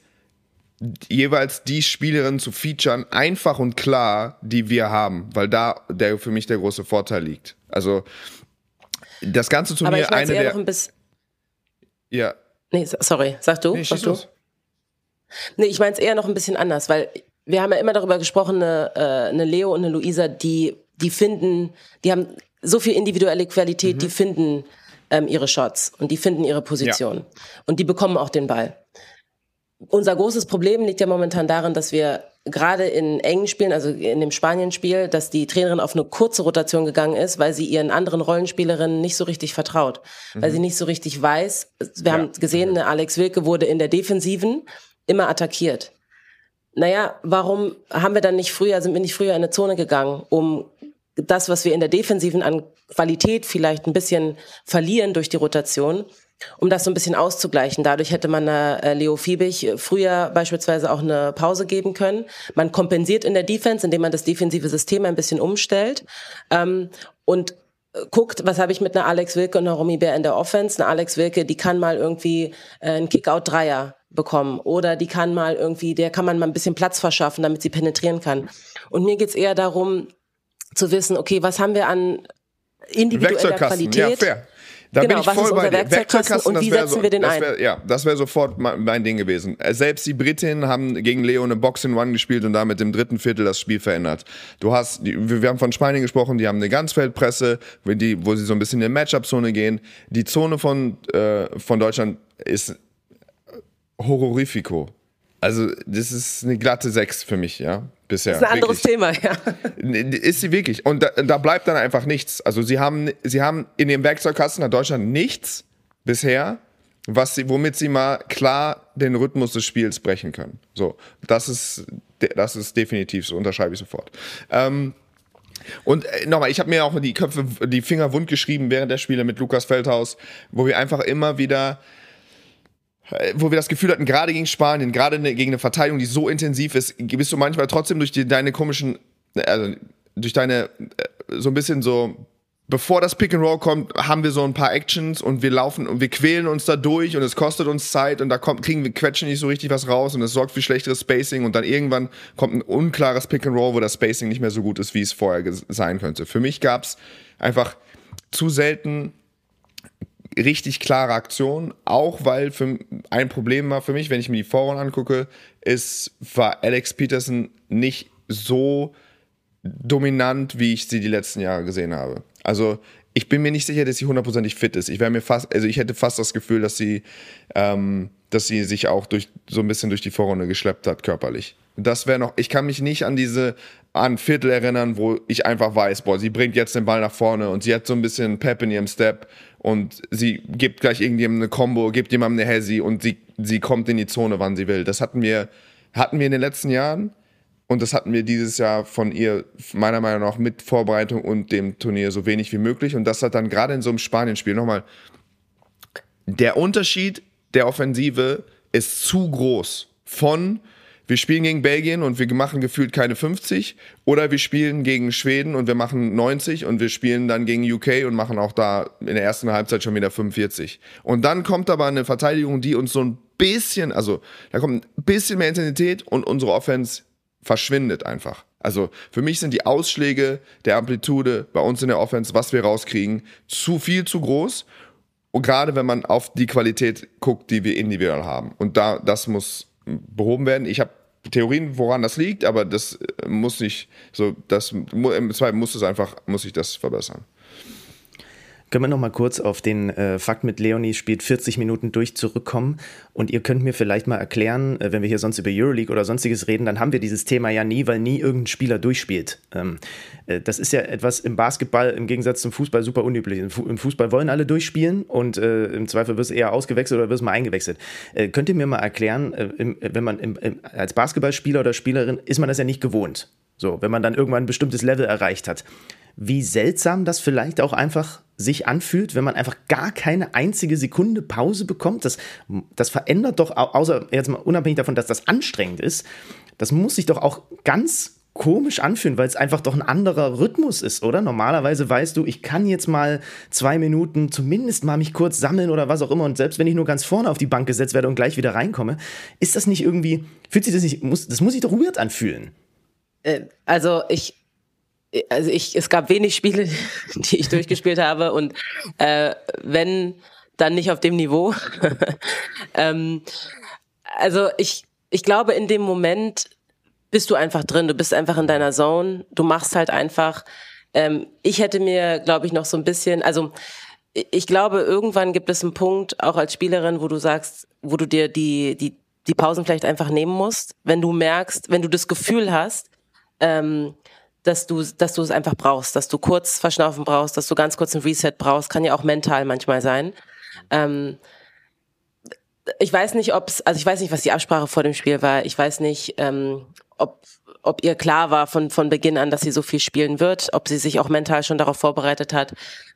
jeweils die Spielerin zu featuren, einfach und klar, die wir haben, weil da für mich der große Vorteil liegt. Also das ganze Turnier,
aber ich meine eher noch ein bisschen.
Ja.
Nee, sorry, sag du.
Nee, schieß los.
Nee, ich meine es eher noch ein bisschen anders, weil wir haben ja immer darüber gesprochen, eine Leo und eine Luisa, die haben so viel individuelle Qualität, die finden ihre Shots und die finden ihre Position. Ja. Und die bekommen auch den Ball. Unser großes Problem liegt ja momentan darin, dass wir gerade in engen Spielen, also in dem Spanien-Spiel, dass die Trainerin auf eine kurze Rotation gegangen ist, weil sie ihren anderen Rollenspielerinnen nicht so richtig vertraut. Weil sie nicht so richtig weiß. Wir haben gesehen, eine Alex Wilke wurde in der Defensiven immer attackiert. Naja, warum sind wir nicht früher in eine Zone gegangen, um das, was wir in der Defensiven an Qualität vielleicht ein bisschen verlieren durch die Rotation, um das so ein bisschen auszugleichen. Dadurch hätte man Leo Fiebig früher beispielsweise auch eine Pause geben können. Man kompensiert in der Defense, indem man das defensive System ein bisschen umstellt und guckt, was habe ich mit einer Alex Wilke und einer Romy Bär in der Offense. Eine Alex Wilke, die kann mal irgendwie einen Kick-Out-Dreier bekommen oder der kann man mal ein bisschen Platz verschaffen, damit sie penetrieren kann. Und mir geht's eher darum zu wissen, okay, was haben wir an individueller Qualität?
Ja, fair. Da bin ich voll bei dir.
Werkzeugkasten und wie setzen wir den ein?
Das wäre sofort mein Ding gewesen. Selbst die Britinnen haben gegen Leo eine Box-in-One gespielt und damit im dritten Viertel das Spiel verändert. Wir haben von Spanien gesprochen, die haben eine Ganzfeldpresse, wo sie so ein bisschen in die Matchup-Zone gehen. Die Zone von Deutschland ist horrorifico. Also das ist eine glatte 6 für mich, ja, bisher.
Das ist ein anderes Thema, ja.
Ist sie wirklich. Und da bleibt dann einfach nichts. Also sie haben in dem Werkzeugkasten hat Deutschland nichts bisher, womit sie mal klar den Rhythmus des Spiels brechen können. So, das ist definitiv so, unterschreibe ich sofort. Und nochmal, ich habe mir auch die Finger wund geschrieben während der Spiele mit Lukas Feldhaus, wo wir einfach immer wieder das Gefühl hatten, gerade gegen Spanien, gerade gegen eine Verteidigung, die so intensiv ist, bist du manchmal trotzdem durch deine komischen, so ein bisschen so, bevor das Pick and Roll kommt, haben wir so ein paar Actions und wir laufen und wir quälen uns da durch und es kostet uns Zeit und quetschen nicht so richtig was raus und es sorgt für schlechteres Spacing und dann irgendwann kommt ein unklares Pick and Roll, wo das Spacing nicht mehr so gut ist, wie es vorher sein könnte. Für mich gab es einfach zu selten richtig klare Aktion, auch weil ein Problem war für mich, wenn ich mir die Vorrunde angucke, war Alex Peterson nicht so dominant, wie ich sie die letzten Jahre gesehen habe. Also ich bin mir nicht sicher, dass sie hundertprozentig fit ist. Ich hätte fast das Gefühl, dass sie sich auch so ein bisschen durch die Vorrunde geschleppt hat, körperlich. Das wäre noch, ich kann mich nicht an Viertel erinnern, wo ich einfach weiß, boah, sie bringt jetzt den Ball nach vorne und sie hat so ein bisschen Pep in ihrem Step und sie gibt gleich irgendjemandem eine Combo, gibt jemandem eine Hezzy und sie kommt in die Zone, wann sie will. Das hatten wir in den letzten Jahren und das hatten wir dieses Jahr von ihr meiner Meinung nach mit Vorbereitung und dem Turnier so wenig wie möglich und das hat dann gerade in so einem Spanien-Spiel nochmal, der Unterschied der Offensive ist zu groß von wir spielen gegen Belgien und wir machen gefühlt keine 50 oder wir spielen gegen Schweden und wir machen 90 und wir spielen dann gegen UK und machen auch da in der ersten Halbzeit schon wieder 45. Und dann kommt aber eine Verteidigung, die uns so ein bisschen, also da kommt ein bisschen mehr Intensität und unsere Offense verschwindet einfach. Also für mich sind die Ausschläge der Amplitude bei uns in der Offense, was wir rauskriegen, zu viel zu groß. Und gerade wenn man auf die Qualität guckt, die wir individuell haben. Und das muss behoben werden. Ich habe Theorien, woran das liegt, aber das muss nicht so, im Zweifel muss ich das verbessern.
Können wir noch mal kurz auf den Fakt mit Leonie spielt 40 Minuten durch zurückkommen und ihr könnt mir vielleicht mal erklären, wenn wir hier sonst über Euroleague oder sonstiges reden, dann haben wir dieses Thema ja nie, weil nie irgendein Spieler durchspielt. Das ist ja etwas im Basketball im Gegensatz zum Fußball super unüblich. Im Fußball wollen alle durchspielen und im Zweifel wirst du eher ausgewechselt oder wirst mal eingewechselt. Könnt ihr mir mal erklären, wenn man als Basketballspieler oder Spielerin ist man das ja nicht gewohnt. So, wenn man dann irgendwann ein bestimmtes Level erreicht hat. Wie seltsam das vielleicht auch einfach sich anfühlt, wenn man einfach gar keine einzige Sekunde Pause bekommt. Das verändert doch, außer jetzt mal unabhängig davon, dass das anstrengend ist, das muss sich doch auch ganz komisch anfühlen, weil es einfach doch ein anderer Rhythmus ist, oder? Normalerweise weißt du, ich kann jetzt mal 2 Minuten zumindest mal mich kurz sammeln oder was auch immer und selbst wenn ich nur ganz vorne auf die Bank gesetzt werde und gleich wieder reinkomme, ist das nicht irgendwie, fühlt sich das nicht, das muss sich doch weird anfühlen.
Es gab wenig Spiele, die ich durchgespielt habe und wenn, dann nicht auf dem Niveau. Ich glaube, in dem Moment bist du einfach drin, du bist einfach in deiner Zone, du machst halt einfach, ich hätte mir, glaube ich, noch so ein bisschen, also ich glaube, irgendwann gibt es einen Punkt, auch als Spielerin, wo du sagst, wo du dir die Pausen vielleicht einfach nehmen musst, wenn du merkst, wenn du das Gefühl hast, dass du es einfach brauchst, dass du kurz verschnaufen brauchst, dass du ganz kurz ein Reset brauchst, kann ja auch mental manchmal sein. Ich weiß nicht, was die Absprache vor dem Spiel war. Ich weiß nicht, ob ihr klar war von Beginn an, dass sie so viel spielen wird, ob sie sich auch mental schon darauf vorbereitet hat.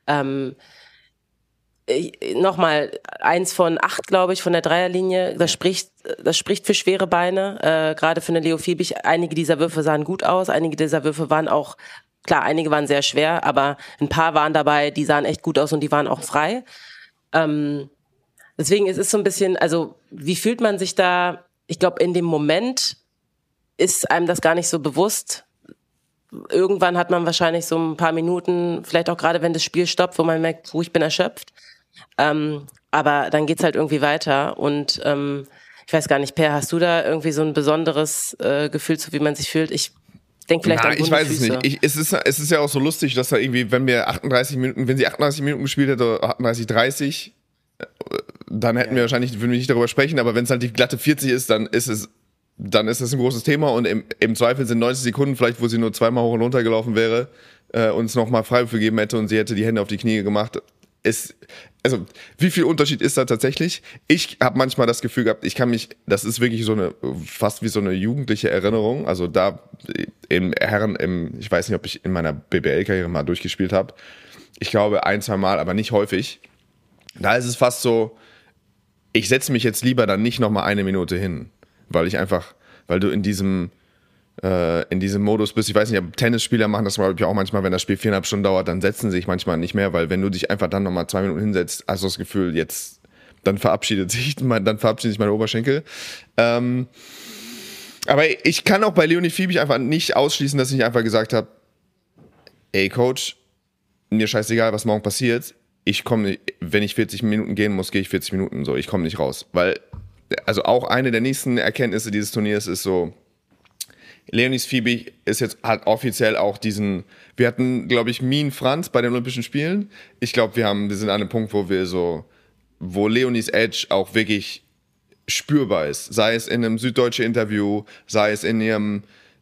Nochmal 1 von 8, glaube ich, von der Dreierlinie. Das spricht für schwere Beine, gerade für eine Leo Fiebig. Einige dieser Würfe sahen gut aus, einige dieser Würfe waren auch, klar, einige waren sehr schwer, aber ein paar waren dabei, die sahen echt gut aus und die waren auch frei. Deswegen es ist so ein bisschen, also wie fühlt man sich da? Ich glaube, in dem Moment ist einem das gar nicht so bewusst. Irgendwann hat man wahrscheinlich so ein paar Minuten, vielleicht auch gerade wenn das Spiel stoppt, wo man merkt, ich bin erschöpft. Aber dann geht's halt irgendwie weiter und ich weiß gar nicht, Per, hast du da irgendwie so ein besonderes Gefühl zu, wie man sich fühlt? Ich denke vielleicht an
ich weiß es nicht. Es ist ja auch so lustig, dass da irgendwie, wenn sie 38 Minuten gespielt hätte, 38, dann hätten wir wahrscheinlich, würden wir nicht darüber sprechen, aber wenn es halt die glatte 40 ist, dann ist es ein großes Thema und im Zweifel sind 90 Sekunden vielleicht, wo sie nur 2-mal hoch und runter gelaufen wäre, uns nochmal Freiwürfe gegeben hätte und sie hätte die Hände auf die Knie gemacht. Also wie viel Unterschied ist da tatsächlich? Ich habe manchmal das Gefühl gehabt, das ist wirklich fast wie so eine jugendliche Erinnerung, also da ich weiß nicht, ob ich in meiner BBL-Karriere mal durchgespielt habe, ich glaube 1-2 Mal, aber nicht häufig, da ist es fast so, ich setze mich jetzt lieber dann nicht nochmal 1 Minute hin, weil du in diesem Modus bist. Ich weiß nicht, Tennisspieler machen das auch manchmal, wenn das Spiel 4,5 Stunden dauert, dann setzen sie sich manchmal nicht mehr, weil wenn du dich einfach dann nochmal 2 Minuten hinsetzt, hast du das Gefühl, dann verabschiedet sich meine Oberschenkel. Aber ich kann auch bei Leonie Fiebig einfach nicht ausschließen, dass ich einfach gesagt habe, ey Coach, mir scheißegal, was morgen passiert, ich komme nicht, wenn ich 40 Minuten gehen muss, gehe ich 40 Minuten so, ich komme nicht raus. Weil, also auch eine der nächsten Erkenntnisse dieses Turniers ist so, Leonie Fiebig hat offiziell auch wir hatten, glaube ich, Mien Franz bei den Olympischen Spielen. Ich glaube, wir sind an einem Punkt, wo Leonies Edge auch wirklich spürbar ist. Sei es in einem süddeutschen Interview, sei es in ihrer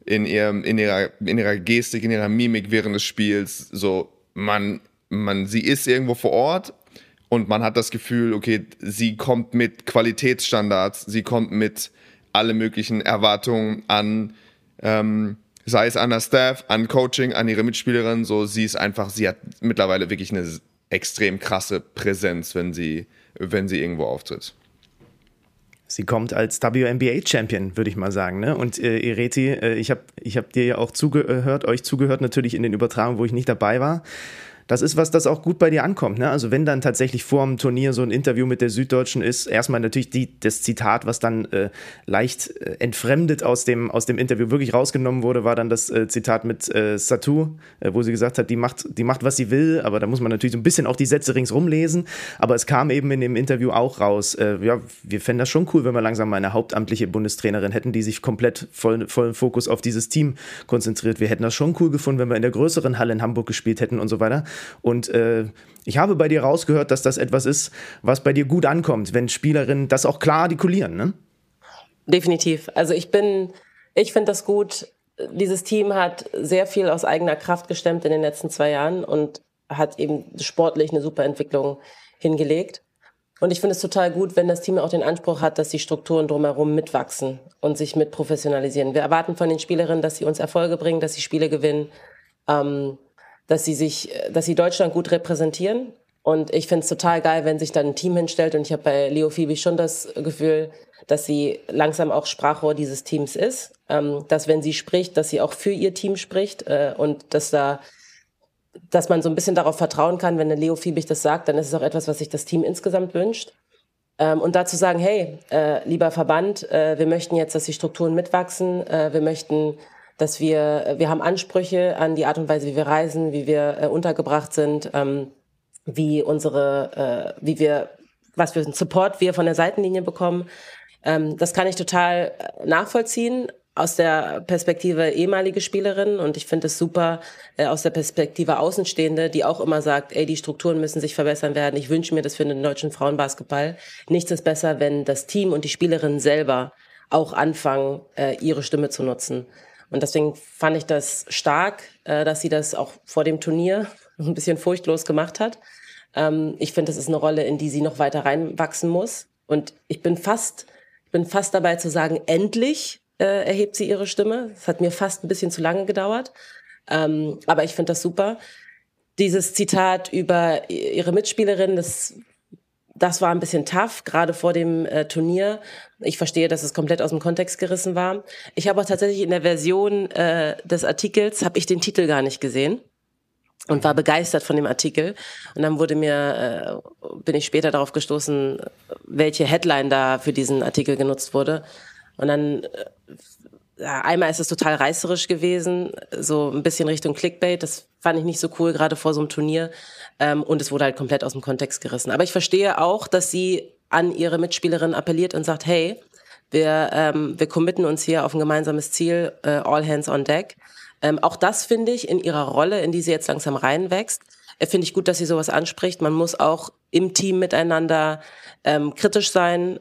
Gestik, in ihrer Mimik während des Spiels. So, sie ist irgendwo vor Ort und man hat das Gefühl, okay, sie kommt mit Qualitätsstandards, sie kommt mit alle möglichen Erwartungen an, sei es an der Staff, an Coaching, an ihre Mitspielerin. So, sie hat mittlerweile wirklich eine extrem krasse Präsenz, wenn sie irgendwo auftritt.
Sie kommt als WNBA-Champion, würde ich mal sagen, ne? Und Ireti, ich hab dir ja auch euch zugehört, natürlich in den Übertragungen, wo ich nicht dabei war. Das ist was, das auch gut bei dir ankommt, ne? Also wenn dann tatsächlich vor dem Turnier so ein Interview mit der Süddeutschen ist, erstmal natürlich das Zitat, was dann leicht entfremdet aus dem Interview wirklich rausgenommen wurde, war dann das Zitat mit Satou, wo sie gesagt hat, die macht, was sie will, aber da muss man natürlich so ein bisschen auch die Sätze ringsrum lesen, aber es kam eben in dem Interview auch raus, ja, wir fänden das schon cool, wenn wir langsam mal eine hauptamtliche Bundestrainerin hätten, die sich komplett vollen Fokus auf dieses Team konzentriert. Wir hätten das schon cool gefunden, wenn wir in der größeren Halle in Hamburg gespielt hätten und so weiter. Und ich habe bei dir rausgehört, dass das etwas ist, was bei dir gut ankommt, wenn Spielerinnen das auch klar artikulieren, ne?
Definitiv. Also ich finde das gut. Dieses Team hat sehr viel aus eigener Kraft gestemmt in den letzten 2 Jahren und hat eben sportlich eine super Entwicklung hingelegt. Und ich finde es total gut, wenn das Team auch den Anspruch hat, dass die Strukturen drumherum mitwachsen und sich mit professionalisieren. Wir erwarten von den Spielerinnen, dass sie uns Erfolge bringen, dass sie Spiele gewinnen, dass sie Deutschland gut repräsentieren. Und ich finde es total geil, wenn sich dann ein Team hinstellt. Und ich habe bei Leo Fiebig schon das Gefühl, dass sie langsam auch Sprachrohr dieses Teams ist. Dass wenn sie spricht, dass sie auch für ihr Team spricht. Und dass man so ein bisschen darauf vertrauen kann, wenn eine Leo Fiebig das sagt, dann ist es auch etwas, was sich das Team insgesamt wünscht. Und dazu sagen, hey, lieber Verband, wir möchten jetzt, dass die Strukturen mitwachsen. Wir möchten, dass wir haben Ansprüche an die Art und Weise, wie wir reisen, wie wir untergebracht sind, was für einen Support wir von der Seitenlinie bekommen. Das kann ich total nachvollziehen aus der Perspektive ehemalige Spielerin, und ich finde es super aus der Perspektive Außenstehende, die auch immer sagt, ey, die Strukturen müssen sich verbessern werden. Ich wünsche mir das für den deutschen Frauenbasketball. Nichts ist besser, wenn das Team und die Spielerinnen selber auch anfangen, ihre Stimme zu nutzen. Und deswegen fand ich das stark, dass sie das auch vor dem Turnier ein bisschen furchtlos gemacht hat. Ich finde, das ist eine Rolle, in die sie noch weiter reinwachsen muss. Und ich bin fast dabei zu sagen, endlich erhebt sie ihre Stimme. Das hat mir fast ein bisschen zu lange gedauert. Aber ich finde das super. Dieses Zitat über ihre Mitspielerin, das war ein bisschen tough, gerade vor dem Turnier. Ich verstehe, dass es komplett aus dem Kontext gerissen war. Ich habe auch tatsächlich in der Version des Artikels, habe ich den Titel gar nicht gesehen und war begeistert von dem Artikel. Und dann bin ich später darauf gestoßen, welche Headline da für diesen Artikel genutzt wurde. Und dann einmal ist es total reißerisch gewesen, so ein bisschen Richtung Clickbait. Das fand ich nicht so cool, gerade vor so einem Turnier. Und es wurde halt komplett aus dem Kontext gerissen. Aber ich verstehe auch, dass sie an ihre Mitspielerin appelliert und sagt, hey, wir committen uns hier auf ein gemeinsames Ziel, all hands on deck. Auch das finde ich in ihrer Rolle, in die sie jetzt langsam reinwächst, finde ich gut, dass sie sowas anspricht. Man muss auch im Team miteinander kritisch sein.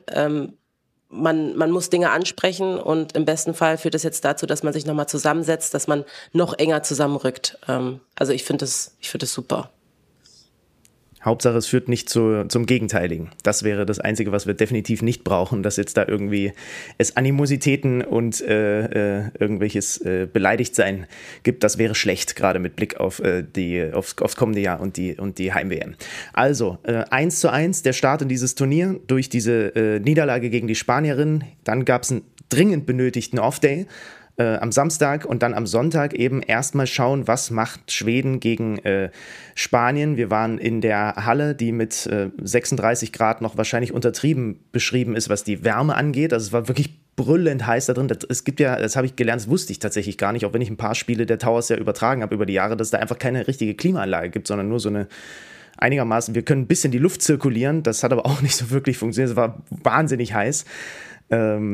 Man muss Dinge ansprechen, und im besten Fall führt es jetzt dazu, dass man sich nochmal zusammensetzt, dass man noch enger zusammenrückt. Also ich finde das super.
Hauptsache, es führt nicht zum Gegenteiligen. Das wäre das Einzige, was wir definitiv nicht brauchen, dass jetzt da irgendwie es Animositäten und irgendwelches Beleidigtsein gibt. Das wäre schlecht, gerade mit Blick auf aufs kommende Jahr und die Heim-WM. Also 1:1 der Start in dieses Turnier durch diese Niederlage gegen die Spanierinnen. Dann gab es einen dringend benötigten Off-Day am Samstag, und dann am Sonntag eben erstmal schauen, was macht Schweden gegen Spanien. Wir waren in der Halle, die mit 36 Grad noch wahrscheinlich untertrieben beschrieben ist, was die Wärme angeht. Also es war wirklich brüllend heiß da drin. Es gibt ja, das habe ich gelernt, das wusste ich tatsächlich gar nicht, auch wenn ich ein paar Spiele der Towers ja übertragen habe über die Jahre, dass es da einfach keine richtige Klimaanlage gibt, sondern nur so eine einigermaßen, wir können ein bisschen die Luft zirkulieren. Das hat aber auch nicht so wirklich funktioniert. Es war wahnsinnig heiß.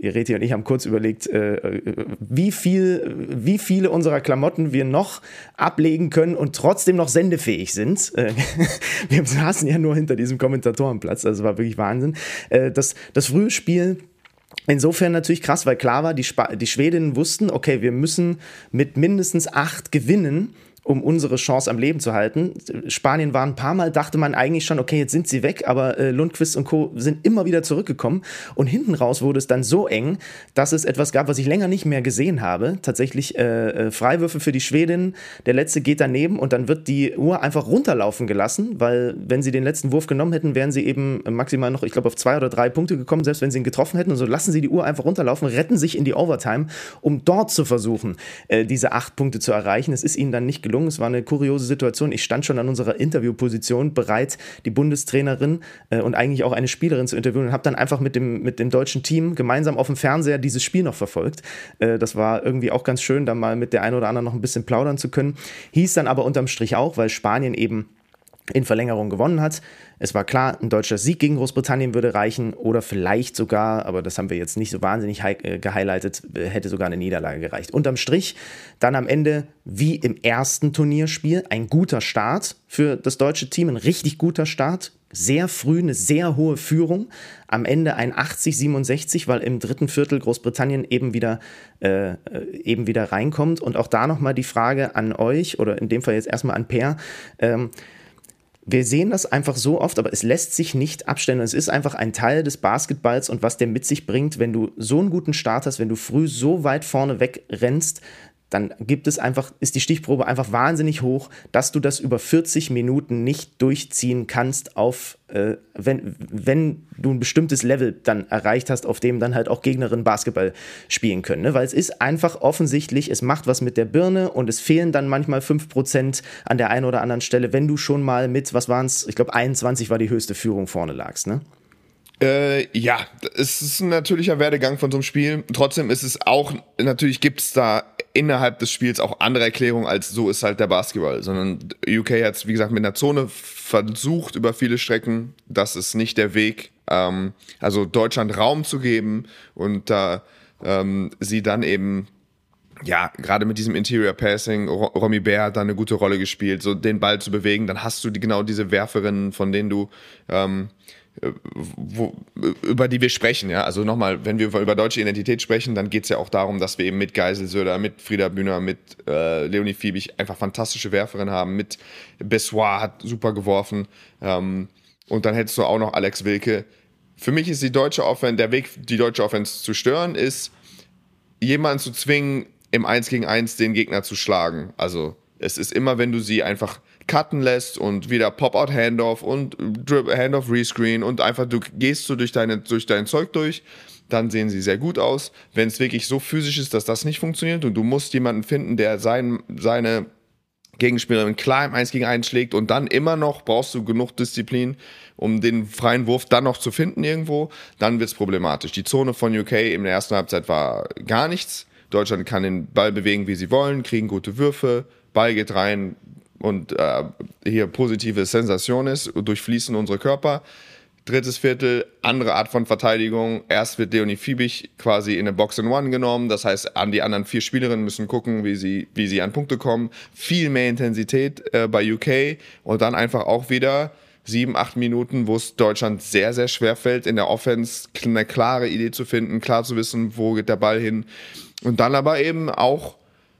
Ireti und ich haben kurz überlegt, wie viele unserer Klamotten wir noch ablegen können und trotzdem noch sendefähig sind. Wir saßen ja nur hinter diesem Kommentatorenplatz, also war wirklich Wahnsinn. Das frühe Spiel insofern natürlich krass, weil klar war, die Schwedinnen wussten, okay, wir müssen mit mindestens 8 gewinnen, um unsere Chance am Leben zu halten. Spanien war ein paar Mal, dachte man eigentlich schon, okay, jetzt sind sie weg, aber Lundqvist und Co. sind immer wieder zurückgekommen und hinten raus wurde es dann so eng, dass es etwas gab, was ich länger nicht mehr gesehen habe. Tatsächlich Freiwürfe für die Schwedinnen, der letzte geht daneben und dann wird die Uhr einfach runterlaufen gelassen, weil wenn sie den letzten Wurf genommen hätten, wären sie eben maximal noch, ich glaube, auf 2 oder 3 Punkte gekommen, selbst wenn sie ihn getroffen hätten und so lassen sie die Uhr einfach runterlaufen, retten sich in die Overtime, um dort zu versuchen, diese 8 Punkte zu erreichen. Es ist ihnen dann nicht gelungen. Es war eine kuriose Situation. Ich stand schon an unserer Interviewposition bereit, die Bundestrainerin und eigentlich auch eine Spielerin zu interviewen und habe dann einfach mit dem deutschen Team gemeinsam auf dem Fernseher dieses Spiel noch verfolgt. Das war irgendwie auch ganz schön, da mal mit der einen oder anderen noch ein bisschen plaudern zu können. Hieß dann aber unterm Strich auch, weil Spanien eben in Verlängerung gewonnen hat. Es war klar, ein deutscher Sieg gegen Großbritannien würde reichen oder vielleicht sogar, aber das haben wir jetzt nicht so wahnsinnig gehighlightet, hätte sogar eine Niederlage gereicht. Unterm Strich dann am Ende, wie im ersten Turnierspiel, ein guter Start für das deutsche Team, ein richtig guter Start. Sehr früh eine sehr hohe Führung, am Ende ein 80-67, weil im dritten Viertel Großbritannien eben wieder reinkommt. Und auch da nochmal die Frage an euch, oder in dem Fall jetzt erstmal an Per, wir sehen das einfach so oft, aber es lässt sich nicht abstellen. Es ist einfach ein Teil des Basketballs und was der mit sich bringt, wenn du so einen guten Start hast, wenn du früh so weit vorne wegrennst, dann ist die Stichprobe einfach wahnsinnig hoch, dass du das über 40 Minuten nicht durchziehen kannst, wenn du ein bestimmtes Level dann erreicht hast, auf dem dann halt auch Gegnerinnen Basketball spielen können. Ne? Weil es ist einfach offensichtlich, es macht was mit der Birne und es fehlen dann manchmal 5% an der einen oder anderen Stelle, wenn du schon mal mit, was waren es, ich glaube 21 war die höchste Führung vorne lagst, ne?
Ja, es ist ein natürlicher Werdegang von so einem Spiel. Trotzdem ist es auch, natürlich gibt es da innerhalb des Spiels auch andere Erklärungen, als so ist halt der Basketball. Sondern UK hat es, wie gesagt, mit einer Zone versucht über viele Strecken. Das ist nicht der Weg. Also Deutschland Raum zu geben und da sie dann eben, ja, gerade mit diesem Interior Passing, Romy Bär hat da eine gute Rolle gespielt, so den Ball zu bewegen. Dann hast du genau diese Werferinnen, von denen du über die wir sprechen, ja, also nochmal, wenn wir über deutsche Identität sprechen, dann geht es ja auch darum, dass wir eben mit Geisel Söder, mit Frieda Bühner, mit Leonie Fiebig einfach fantastische Werferinnen haben, mit Bessoir hat super geworfen und dann hättest du auch noch Alex Wilke. Für mich ist der Weg, die deutsche Offense zu stören, ist, jemanden zu zwingen, im 1 gegen 1 den Gegner zu schlagen. Also es ist immer, wenn du sie einfach cutten lässt und wieder Pop-Out-Handoff und Handoff-Rescreen und einfach du gehst so durch dein Zeug durch, dann sehen sie sehr gut aus. Wenn es wirklich so physisch ist, dass das nicht funktioniert und du musst jemanden finden, der seine Gegenspielerin klar im 1 gegen 1 schlägt und dann immer noch brauchst du genug Disziplin, um den freien Wurf dann noch zu finden irgendwo, dann wird es problematisch. Die Zone von UK in der ersten Halbzeit war gar nichts. Deutschland kann den Ball bewegen, wie sie wollen, kriegen gute Würfe, Ball geht rein, und hier positive Sensaciones durchfließen unsere Körper. Drittes Viertel, andere Art von Verteidigung. Erst wird Leonie Fiebig quasi in eine Box-and-One genommen. Das heißt, die anderen 4 Spielerinnen müssen gucken, wie sie an Punkte kommen. Viel mehr Intensität bei UK. Und dann einfach auch wieder 7-8 Minuten, wo es Deutschland sehr, sehr schwer fällt, in der Offense eine klare Idee zu finden, klar zu wissen, wo geht der Ball hin. Und dann aber eben auch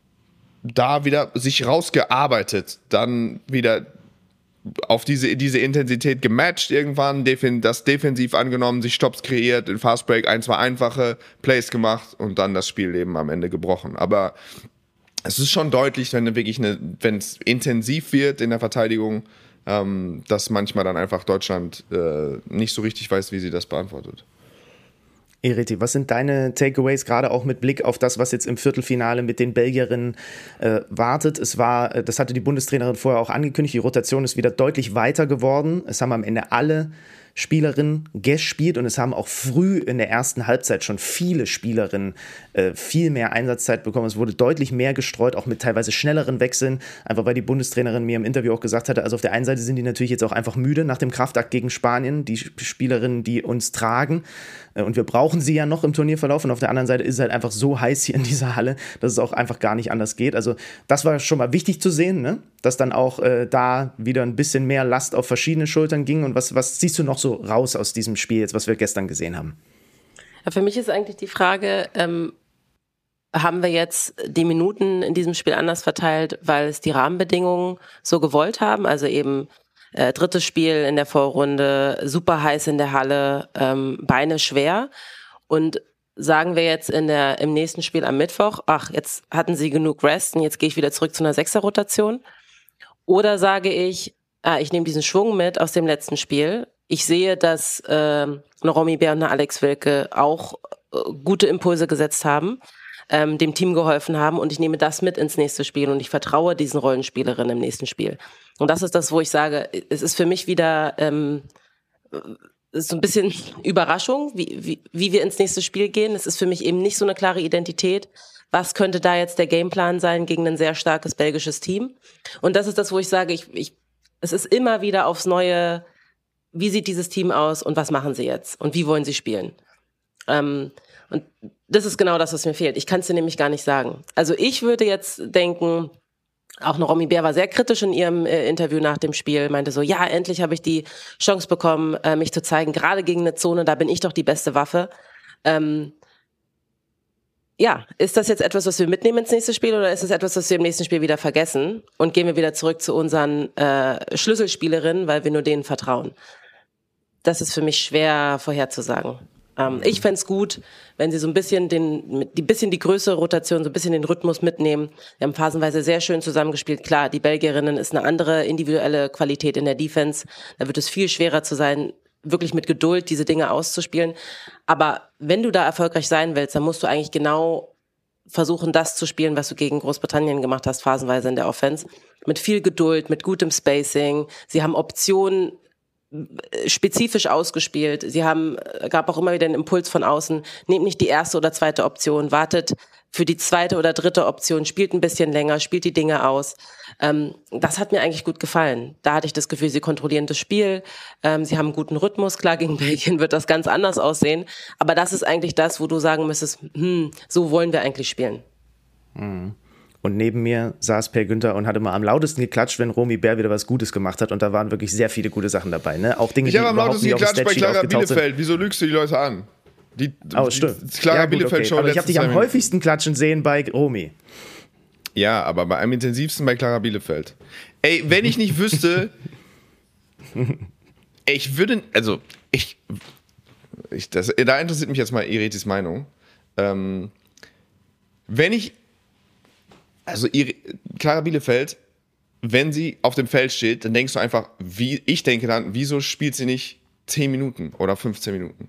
da wieder sich rausgearbeitet, dann wieder auf diese Intensität gematcht irgendwann, das defensiv angenommen, sich Stops kreiert, in Fastbreak 1, 2 einfache Plays gemacht und dann das Spiel eben am Ende gebrochen. Aber es ist schon deutlich, wenn es intensiv wird in der Verteidigung, dass manchmal dann einfach Deutschland nicht so richtig weiß, wie sie das beantwortet.
Ireti, was sind deine Takeaways, gerade auch mit Blick auf das, was jetzt im Viertelfinale mit den Belgierinnen wartet? Das hatte die Bundestrainerin vorher auch angekündigt, die Rotation ist wieder deutlich weiter geworden. Es haben am Ende alle Spielerinnen gespielt und es haben auch früh in der ersten Halbzeit schon viele Spielerinnen viel mehr Einsatzzeit bekommen. Es wurde deutlich mehr gestreut, auch mit teilweise schnelleren Wechseln, einfach weil die Bundestrainerin mir im Interview auch gesagt hatte, also auf der einen Seite sind die natürlich jetzt auch einfach müde nach dem Kraftakt gegen Spanien, die Spielerinnen, die uns tragen, und wir brauchen sie ja noch im Turnierverlauf, und auf der anderen Seite ist es halt einfach so heiß hier in dieser Halle, dass es auch einfach gar nicht anders geht. Also das war schon mal wichtig zu sehen, ne? Dass dann auch da wieder ein bisschen mehr Last auf verschiedene Schultern ging. Und was ziehst du noch so raus aus diesem Spiel jetzt, was wir gestern gesehen haben?
Ja, für mich ist eigentlich die Frage, haben wir jetzt die Minuten in diesem Spiel anders verteilt, weil es die Rahmenbedingungen so gewollt haben? Also eben drittes Spiel in der Vorrunde, super heiß in der Halle, Beine schwer. Und sagen wir jetzt im nächsten Spiel am Mittwoch, ach, jetzt hatten sie genug Rest und jetzt gehe ich wieder zurück zu einer Sechser-Rotation? Oder sage ich, ich nehme diesen Schwung mit aus dem letzten Spiel. Ich sehe, dass eine Romy Bär und eine Alex Wilke auch gute Impulse gesetzt haben, dem Team geholfen haben, und ich nehme das mit ins nächste Spiel und ich vertraue diesen Rollenspielerinnen im nächsten Spiel. Und das ist das, wo ich sage, es ist für mich wieder so ein bisschen Überraschung, wie wir ins nächste Spiel gehen. Es ist für mich eben nicht so eine klare Identität. Was könnte da jetzt der Gameplan sein gegen ein sehr starkes belgisches Team? Und das ist das, wo ich sage, es ist immer wieder aufs Neue, wie sieht dieses Team aus und was machen sie jetzt und wie wollen sie spielen? Und das ist genau das, was mir fehlt. Ich kann es dir nämlich gar nicht sagen. Also ich würde jetzt denken, auch eine Romy Bär war sehr kritisch in ihrem Interview nach dem Spiel, meinte so, ja, endlich habe ich die Chance bekommen, mich zu zeigen, gerade gegen eine Zone, da bin ich doch die beste Waffe. Ja, ist das jetzt etwas, was wir mitnehmen ins nächste Spiel, oder ist es etwas, was wir im nächsten Spiel wieder vergessen und gehen wir wieder zurück zu unseren Schlüsselspielerinnen, weil wir nur denen vertrauen? Das ist für mich schwer vorherzusagen. Ich fände es gut, wenn sie so ein bisschen die größere Rotation, so ein bisschen den Rhythmus mitnehmen. Wir haben phasenweise sehr schön zusammengespielt. Klar, die Belgierinnen ist eine andere individuelle Qualität in der Defense. Da wird es viel schwerer zu sein, wirklich mit Geduld diese Dinge auszuspielen. Aber wenn du da erfolgreich sein willst, dann musst du eigentlich genau versuchen, das zu spielen, was du gegen Großbritannien gemacht hast, phasenweise in der Offense. Mit viel Geduld, mit gutem Spacing. Sie haben Optionen spezifisch ausgespielt. Gab auch immer wieder einen Impuls von außen. Nehmt nicht die erste oder zweite Option, wartet für die zweite oder dritte Option, spielt ein bisschen länger, spielt die Dinge aus. Das hat mir eigentlich gut gefallen. Da hatte ich das Gefühl, sie kontrollieren das Spiel, sie haben einen guten Rhythmus. Klar, gegen Belgien wird das ganz anders aussehen, aber das ist eigentlich das, wo du sagen müsstest, so wollen wir eigentlich spielen.
Und neben mir saß Per Günther und hatte mal am lautesten geklatscht, wenn Romy Bär wieder was Gutes gemacht hat. Und da waren wirklich sehr viele gute Sachen dabei. Ne? Auch Dinge,
ich habe am lautesten geklatscht bei Clara Bielefeld. Wieso lügst du die Leute an?
Stimmt.
Clara Bielefeld Show.
Aber ich habe dich am häufigsten klatschen sehen bei Romy.
Ja, aber am intensivsten bei Clara Bielefeld. Ey, wenn ich nicht wüsste, da interessiert mich jetzt mal Iretis Meinung. Clara Bielefeld, wenn sie auf dem Feld steht, dann denkst du einfach, wieso spielt sie nicht 10 Minuten oder 15 Minuten?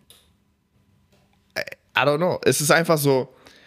I don't know. Es ist einfach so,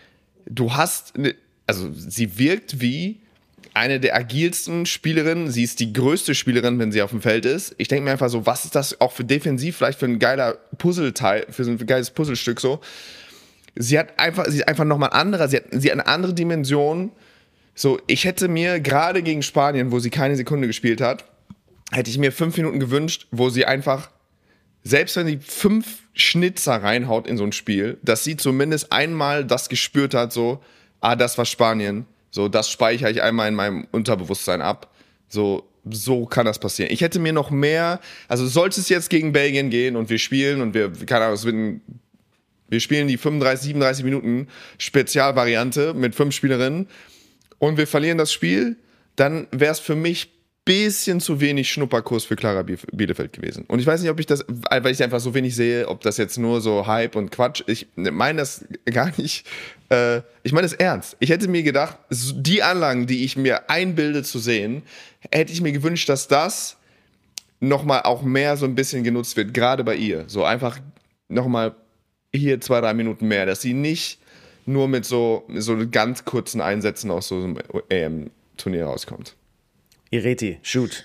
sie wirkt wie eine der agilsten Spielerinnen. Sie ist die größte Spielerin, wenn sie auf dem Feld ist. Ich denke mir einfach so, was ist das auch für defensiv vielleicht für ein geiler Puzzleteil, für so ein geiles Puzzlestück so. Sie ist einfach nochmal anderer, sie hat eine andere Dimension. So, ich hätte mir gerade gegen Spanien, wo sie keine Sekunde gespielt hat, hätte ich mir 5 Minuten gewünscht, wo sie einfach, selbst wenn sie 5 Schnitzer reinhaut in so ein Spiel, dass sie zumindest einmal das gespürt hat, so, das war Spanien, so, das speichere ich einmal in meinem Unterbewusstsein ab, so kann das passieren. Ich hätte mir noch mehr, also sollte es jetzt gegen Belgien gehen und wir spielen und wir spielen die 35, 37 Minuten Spezialvariante mit 5 Spielerinnen, und wir verlieren das Spiel, dann wäre es für mich ein bisschen zu wenig Schnupperkurs für Clara Bielefeld gewesen. Und ich weiß nicht, ob ich das, weil ich einfach so wenig sehe, ob das jetzt nur so Hype und Quatsch, ich meine das gar nicht, ich meine das ernst. Ich hätte mir gedacht, die Anlagen, die ich mir einbilde zu sehen, hätte ich mir gewünscht, dass das nochmal auch mehr so ein bisschen genutzt wird, gerade bei ihr. So einfach nochmal hier 2-3 Minuten mehr, dass sie nicht nur mit so ganz kurzen Einsätzen aus so einem EM-Turnier rauskommt.
Ireti, shoot.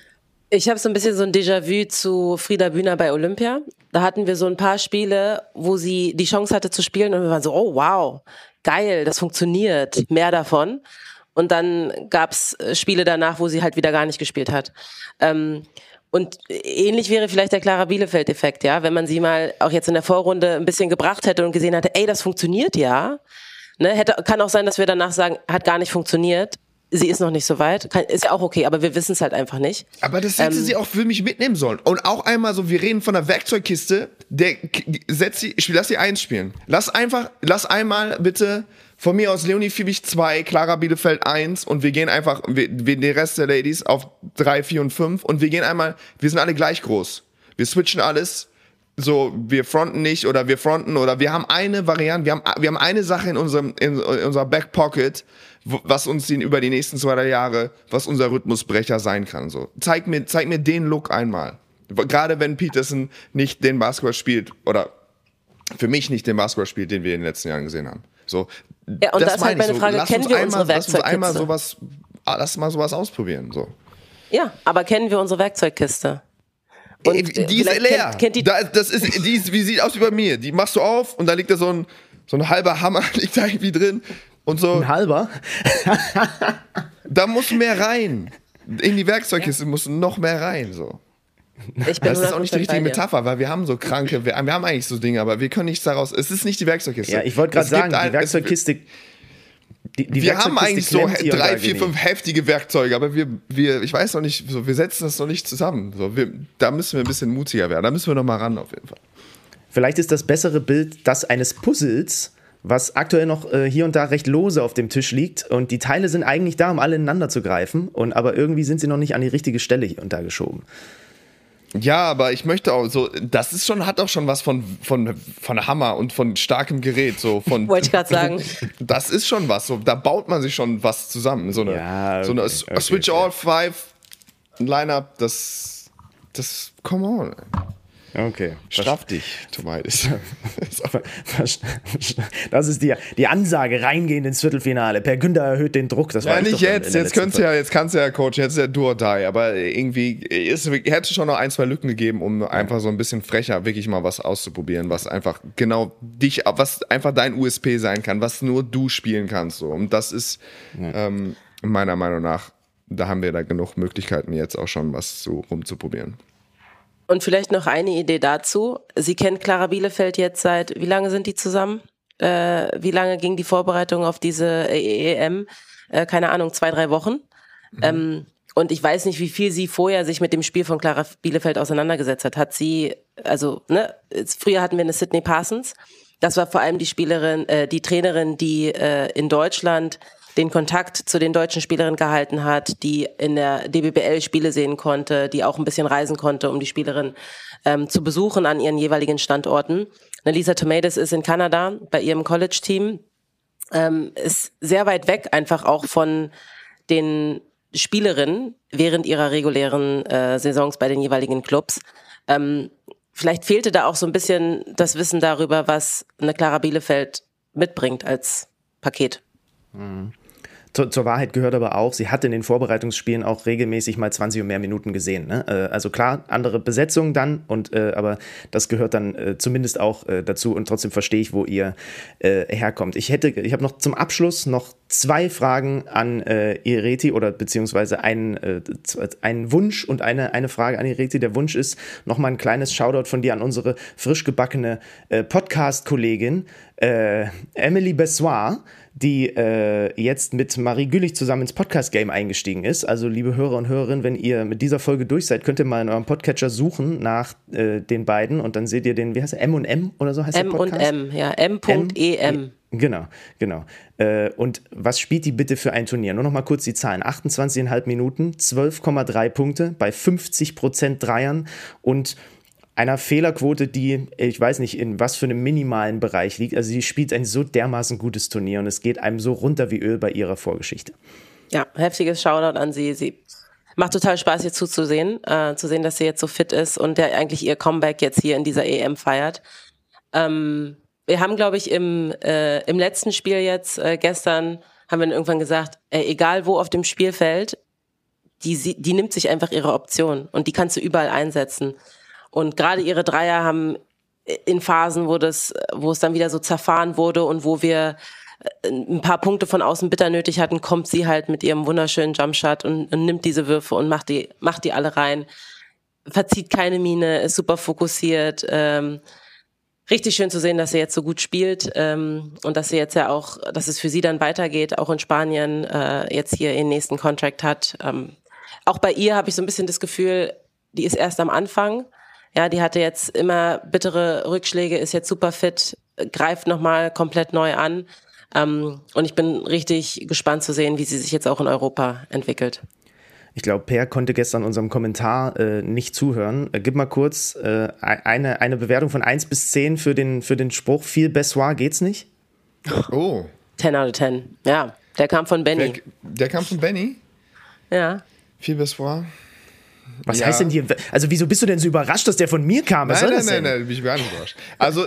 Ich habe so ein bisschen so ein Déjà-vu zu Frida Bühner bei Olympia. Da hatten wir so ein paar Spiele, wo sie die Chance hatte zu spielen und wir waren so, oh wow, geil, das funktioniert, mehr davon. Und dann gab's Spiele danach, wo sie halt wieder gar nicht gespielt hat. Und ähnlich wäre vielleicht der Clara Bielefeld-Effekt, ja, wenn man sie mal auch jetzt in der Vorrunde ein bisschen gebracht hätte und gesehen hätte, ey, das funktioniert ja. Ne, kann auch sein, dass wir danach sagen, hat gar nicht funktioniert. Sie ist noch nicht so weit. Ist ja auch okay, aber wir wissen es halt einfach nicht.
Aber das hätte sie auch für mich mitnehmen sollen. Und auch einmal so, wir reden von der Werkzeugkiste, lass sie 1 spielen. Lass einmal bitte von mir aus Leonie Fiebig 2, Clara Bielefeld 1 und wir gehen einfach, den Rest der Ladies auf 3, 4 und 5 und wir gehen einmal, wir sind alle gleich groß. Wir switchen alles. So, wir fronten nicht oder wir fronten oder wir haben eine Variante, wir haben eine Sache in unserer Back Pocket, was uns über die nächsten 2-3 Jahre, was unser Rhythmusbrecher sein kann. So, zeig mir den Look einmal. Gerade wenn Peterson nicht den Basketball spielt oder für mich nicht den Basketball spielt, den wir in den letzten Jahren gesehen haben. So,
ja, und das ist halt meine Frage, kennen wir unsere Werkzeugkiste?
Lass mal sowas ausprobieren. So.
Ja, aber kennen wir unsere Werkzeugkiste? Und
die ist leer. Die sieht aus wie bei mir. Die machst du auf und da liegt da so ein halber Hammer liegt da irgendwie drin. Und so.
Ein halber?
Da muss mehr rein. In die Werkzeugkiste muss noch mehr rein. So. Das ist auch nicht die richtige Metapher, weil wir haben so kranke, wir haben eigentlich so Dinge, aber wir können nichts daraus. Es ist nicht die Werkzeugkiste.
Ja, ich wollte gerade sagen, die Werkzeugkiste.
Wir haben eigentlich so 3, 4, 5 heftige Werkzeuge, aber ich weiß noch nicht, so, wir setzen das noch nicht zusammen. So, da müssen wir ein bisschen mutiger werden. Da müssen wir noch mal ran auf jeden Fall.
Vielleicht ist das bessere Bild das eines Puzzles, was aktuell noch hier und da recht lose auf dem Tisch liegt und die Teile sind eigentlich da, um alle ineinander zu greifen, aber irgendwie sind sie noch nicht an die richtige Stelle hier und da geschoben.
Ja, aber ich möchte auch so, das ist schon, hat auch schon was von Hammer und von starkem Gerät, so von.
Wollte ich gerade sagen.
Das ist schon was, so, da baut man sich schon was zusammen, so eine Switch All 5 Lineup, das, come on.
Okay.
Straff dich, Tobias.
Das ist die Ansage, reingehen ins Viertelfinale. Per Günther erhöht den Druck. Das war
nicht jetzt. Jetzt kannst du ja, Coach, jetzt ist ja do or die. Aber irgendwie hätte es schon noch 1, 2 Lücken gegeben, um einfach so ein bisschen frecher wirklich mal was auszuprobieren, was einfach genau was einfach dein USP sein kann, was nur du spielen kannst. So. Und das ist meiner Meinung nach, da haben wir da genug Möglichkeiten, jetzt auch schon was so rumzuprobieren.
Und vielleicht noch eine Idee dazu. Sie kennt Clara Bielefeld jetzt seit, wie lange sind die zusammen? Wie lange ging die Vorbereitung auf diese EM? Keine Ahnung, 2, 3 Wochen. Mhm. Und ich weiß nicht, wie viel sie vorher sich mit dem Spiel von Clara Bielefeld auseinandergesetzt hat. Hat sie, früher hatten wir eine Sydney Parsons. Das war vor allem die Trainerin, die in Deutschland den Kontakt zu den deutschen Spielerinnen gehalten hat, die in der DBBL Spiele sehen konnte, die auch ein bisschen reisen konnte, um die Spielerinnen zu besuchen an ihren jeweiligen Standorten. Lisa Tomatoes ist in Kanada bei ihrem College-Team, ist sehr weit weg einfach auch von den Spielerinnen während ihrer regulären Saisons bei den jeweiligen Clubs. Vielleicht fehlte da auch so ein bisschen das Wissen darüber, was eine Clara Bielefeld mitbringt als Paket.
Mhm. Zur Wahrheit gehört aber auch, sie hat in den Vorbereitungsspielen auch regelmäßig mal 20 und mehr Minuten gesehen. Ne? Also klar, andere Besetzung dann, aber das gehört dann zumindest auch dazu und trotzdem verstehe ich, wo ihr herkommt. Ich habe noch zum Abschluss noch 2 Fragen an Ireti oder beziehungsweise einen Wunsch und eine Frage an Ireti. Der Wunsch ist nochmal ein kleines Shoutout von dir an unsere frisch gebackene Podcast-Kollegin Emily Bessoir, die jetzt mit Marie Gülich zusammen ins Podcast-Game eingestiegen ist. Also liebe Hörer und Hörerinnen, wenn ihr mit dieser Folge durch seid, könnt ihr mal in eurem Podcatcher suchen nach den beiden und dann seht ihr den, wie heißt der, M&M oder so heißt der Podcast?
M&M, ja, M.EM.
Genau. Und was spielt die bitte für ein Turnier? Nur noch mal kurz die Zahlen. 28,5 Minuten, 12,3 Punkte bei 50% Dreiern und einer Fehlerquote, die, ich weiß nicht, in was für einem minimalen Bereich liegt. Also sie spielt ein so dermaßen gutes Turnier und es geht einem so runter wie Öl bei ihrer Vorgeschichte. Ja,
heftiges Shoutout an sie. Sie macht total Spaß, ihr zuzusehen, zu sehen, dass sie jetzt so fit ist und der eigentlich ihr Comeback jetzt hier in dieser EM feiert. Wir haben, glaube ich, im letzten Spiel jetzt, gestern, haben wir dann irgendwann gesagt, egal wo auf dem Spielfeld, die nimmt sich einfach ihre Option und die kannst du überall einsetzen. Und gerade ihre Dreier haben in Phasen, wo es dann wieder so zerfahren wurde und wo wir ein paar Punkte von außen bitter nötig hatten, kommt sie halt mit ihrem wunderschönen Jumpshot und nimmt diese Würfe und macht die alle rein. Verzieht keine Miene, ist super fokussiert. Richtig schön zu sehen, dass sie jetzt so gut spielt und dass sie jetzt ja auch, dass es für sie dann weitergeht, auch in Spanien jetzt hier ihren nächsten Contract hat. Auch bei ihr habe ich so ein bisschen das Gefühl, die ist erst am Anfang. Ja, die hatte jetzt immer bittere Rückschläge, ist jetzt super fit, greift nochmal komplett neu an. Und ich bin richtig gespannt zu sehen, wie sie sich jetzt auch in Europa entwickelt.
Ich glaube, Per konnte gestern unserem Kommentar nicht zuhören. Gib mal kurz eine Bewertung von 1 bis 10 für den Spruch, viel Bessoir geht's nicht?
Oh.
10 out of 10, ja. Der kam von Benny.
Der kam von Benny?
Ja.
Viel Bessoir.
Was heißt denn hier? Also wieso bist du denn so überrascht, dass der von mir kam? Was soll das denn?
Nein, bin ich gar nicht überrascht. Also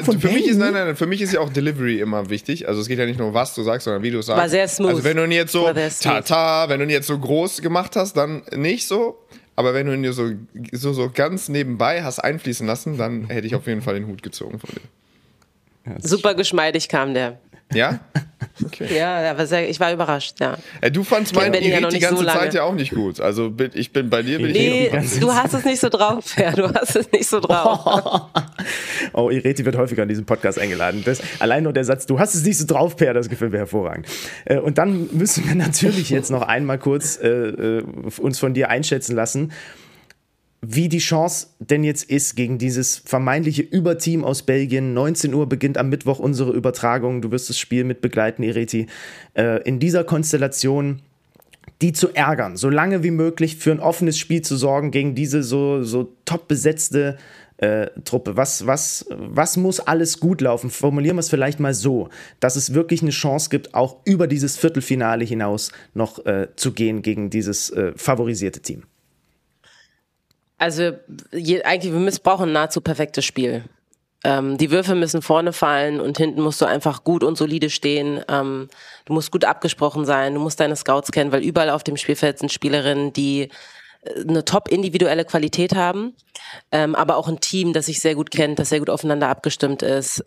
für mich ist ja auch Delivery immer wichtig. Also es geht ja nicht nur, was du sagst, sondern wie du sagst.
War sehr smooth.
Also wenn du ihn jetzt so wenn du ihn jetzt so groß gemacht hast, dann nicht so. Aber wenn du ihn dir so ganz nebenbei hast einfließen lassen, dann hätte ich auf jeden Fall den Hut gezogen von dir.
Super geschmeidig kam der.
Ja? Okay.
Ja, aber ich war überrascht, ja.
Du fandst meinen Irit die ganze
so
Zeit ja auch nicht gut. Also ich bin bei dir.
Du hast es nicht so drauf, ja. Du hast es nicht so drauf.
Oh, Ireti wird häufiger in diesen Podcast eingeladen. Allein nur der Satz, du hast es nicht so drauf, Per, das gefällt mir hervorragend. Und dann müssen wir natürlich jetzt noch einmal kurz uns von dir einschätzen lassen, wie die Chance denn jetzt ist gegen dieses vermeintliche Überteam aus Belgien. 19 Uhr beginnt am Mittwoch unsere Übertragung. Du wirst das Spiel mit begleiten, Ireti. In dieser Konstellation, die zu ärgern, so lange wie möglich für ein offenes Spiel zu sorgen gegen diese so top besetzte Truppe. Was muss alles gut laufen? Formulieren wir es vielleicht mal so, dass es wirklich eine Chance gibt, auch über dieses Viertelfinale hinaus noch zu gehen gegen dieses favorisierte Team.
Also eigentlich, wir brauchen ein nahezu perfektes Spiel. Die Würfe müssen vorne fallen und hinten musst du einfach gut und solide stehen. Du musst gut abgesprochen sein, du musst deine Scouts kennen, weil überall auf dem Spielfeld sind Spielerinnen, die eine top individuelle Qualität haben, aber auch ein Team, das sich sehr gut kennt, das sehr gut aufeinander abgestimmt ist.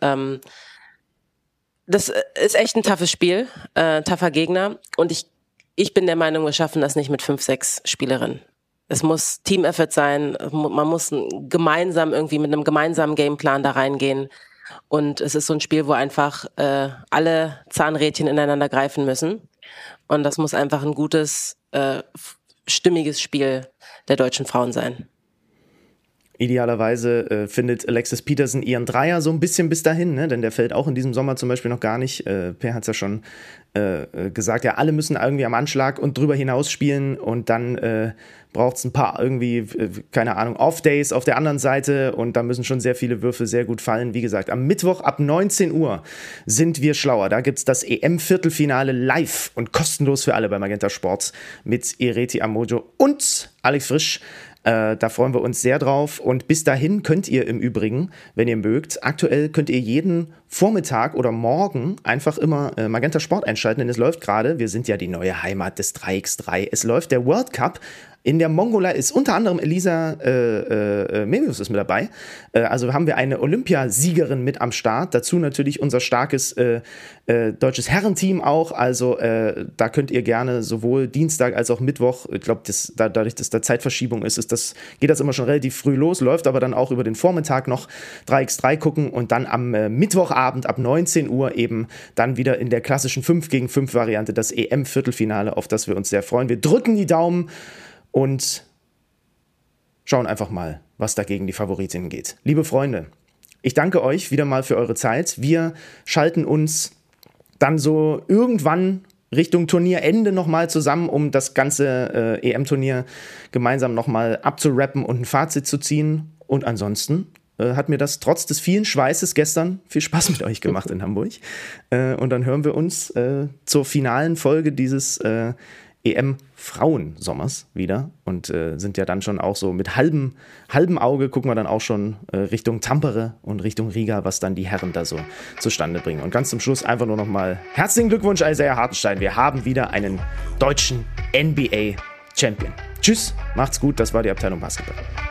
Das ist echt ein toughes Spiel, tougher Gegner und ich bin der Meinung, wir schaffen das nicht mit 5, 6 Spielerinnen. Es muss Team-Effort sein, man muss gemeinsam irgendwie mit einem gemeinsamen Gameplan da reingehen und es ist so ein Spiel, wo einfach alle Zahnrädchen ineinander greifen müssen und das muss einfach ein gutes, stimmiges Spiel der deutschen Frauen sein.
Idealerweise findet Alexis Peterson ihren Dreier so ein bisschen bis dahin, ne? Denn der fällt auch in diesem Sommer zum Beispiel noch gar nicht. Per hat es ja schon gesagt, ja, alle müssen irgendwie am Anschlag und drüber hinaus spielen und dann braucht es ein paar irgendwie, keine Ahnung, Off-Days auf der anderen Seite und da müssen schon sehr viele Würfe sehr gut fallen. Wie gesagt, am Mittwoch ab 19 Uhr sind wir schlauer. Da gibt es das EM-Viertelfinale live und kostenlos für alle bei Magenta Sports mit Ireti Amojo und Alex Frisch. Da freuen wir uns sehr drauf und bis dahin könnt ihr im Übrigen, wenn ihr mögt, aktuell könnt ihr jeden Vormittag oder morgen einfach immer Magenta Sport einschalten, denn es läuft gerade, wir sind ja die neue Heimat des 3x3, es läuft der World Cup. In der Mongolei ist unter anderem Elisa Mevius ist mit dabei. Also haben wir eine Olympiasiegerin mit am Start. Dazu natürlich unser starkes deutsches Herrenteam auch. Also da könnt ihr gerne sowohl Dienstag als auch Mittwoch, ich glaube, dadurch, dass da Zeitverschiebung ist, geht das immer schon relativ früh los, läuft aber dann auch über den Vormittag noch 3x3 gucken und dann am Mittwochabend ab 19 Uhr eben dann wieder in der klassischen 5-gegen-5 Variante das EM-Viertelfinale, auf das wir uns sehr freuen. Wir drücken die Daumen und schauen einfach mal, was da gegen die Favoritinnen geht. Liebe Freunde, ich danke euch wieder mal für eure Zeit. Wir schalten uns dann so irgendwann Richtung Turnierende nochmal zusammen, um das ganze EM-Turnier gemeinsam nochmal abzurappen und ein Fazit zu ziehen. Und ansonsten hat mir das trotz des vielen Schweißes gestern viel Spaß mit euch gemacht in Hamburg. Und dann hören wir uns zur finalen Folge dieses EM-Frauensommers wieder und sind ja dann schon auch so mit halbem Auge, gucken wir dann auch schon Richtung Tampere und Richtung Riga, was dann die Herren da so zustande bringen. Und ganz zum Schluss einfach nur nochmal herzlichen Glückwunsch, Isaiah Hartenstein. Wir haben wieder einen deutschen NBA Champion. Tschüss, macht's gut, das war die Abteilung Basketball.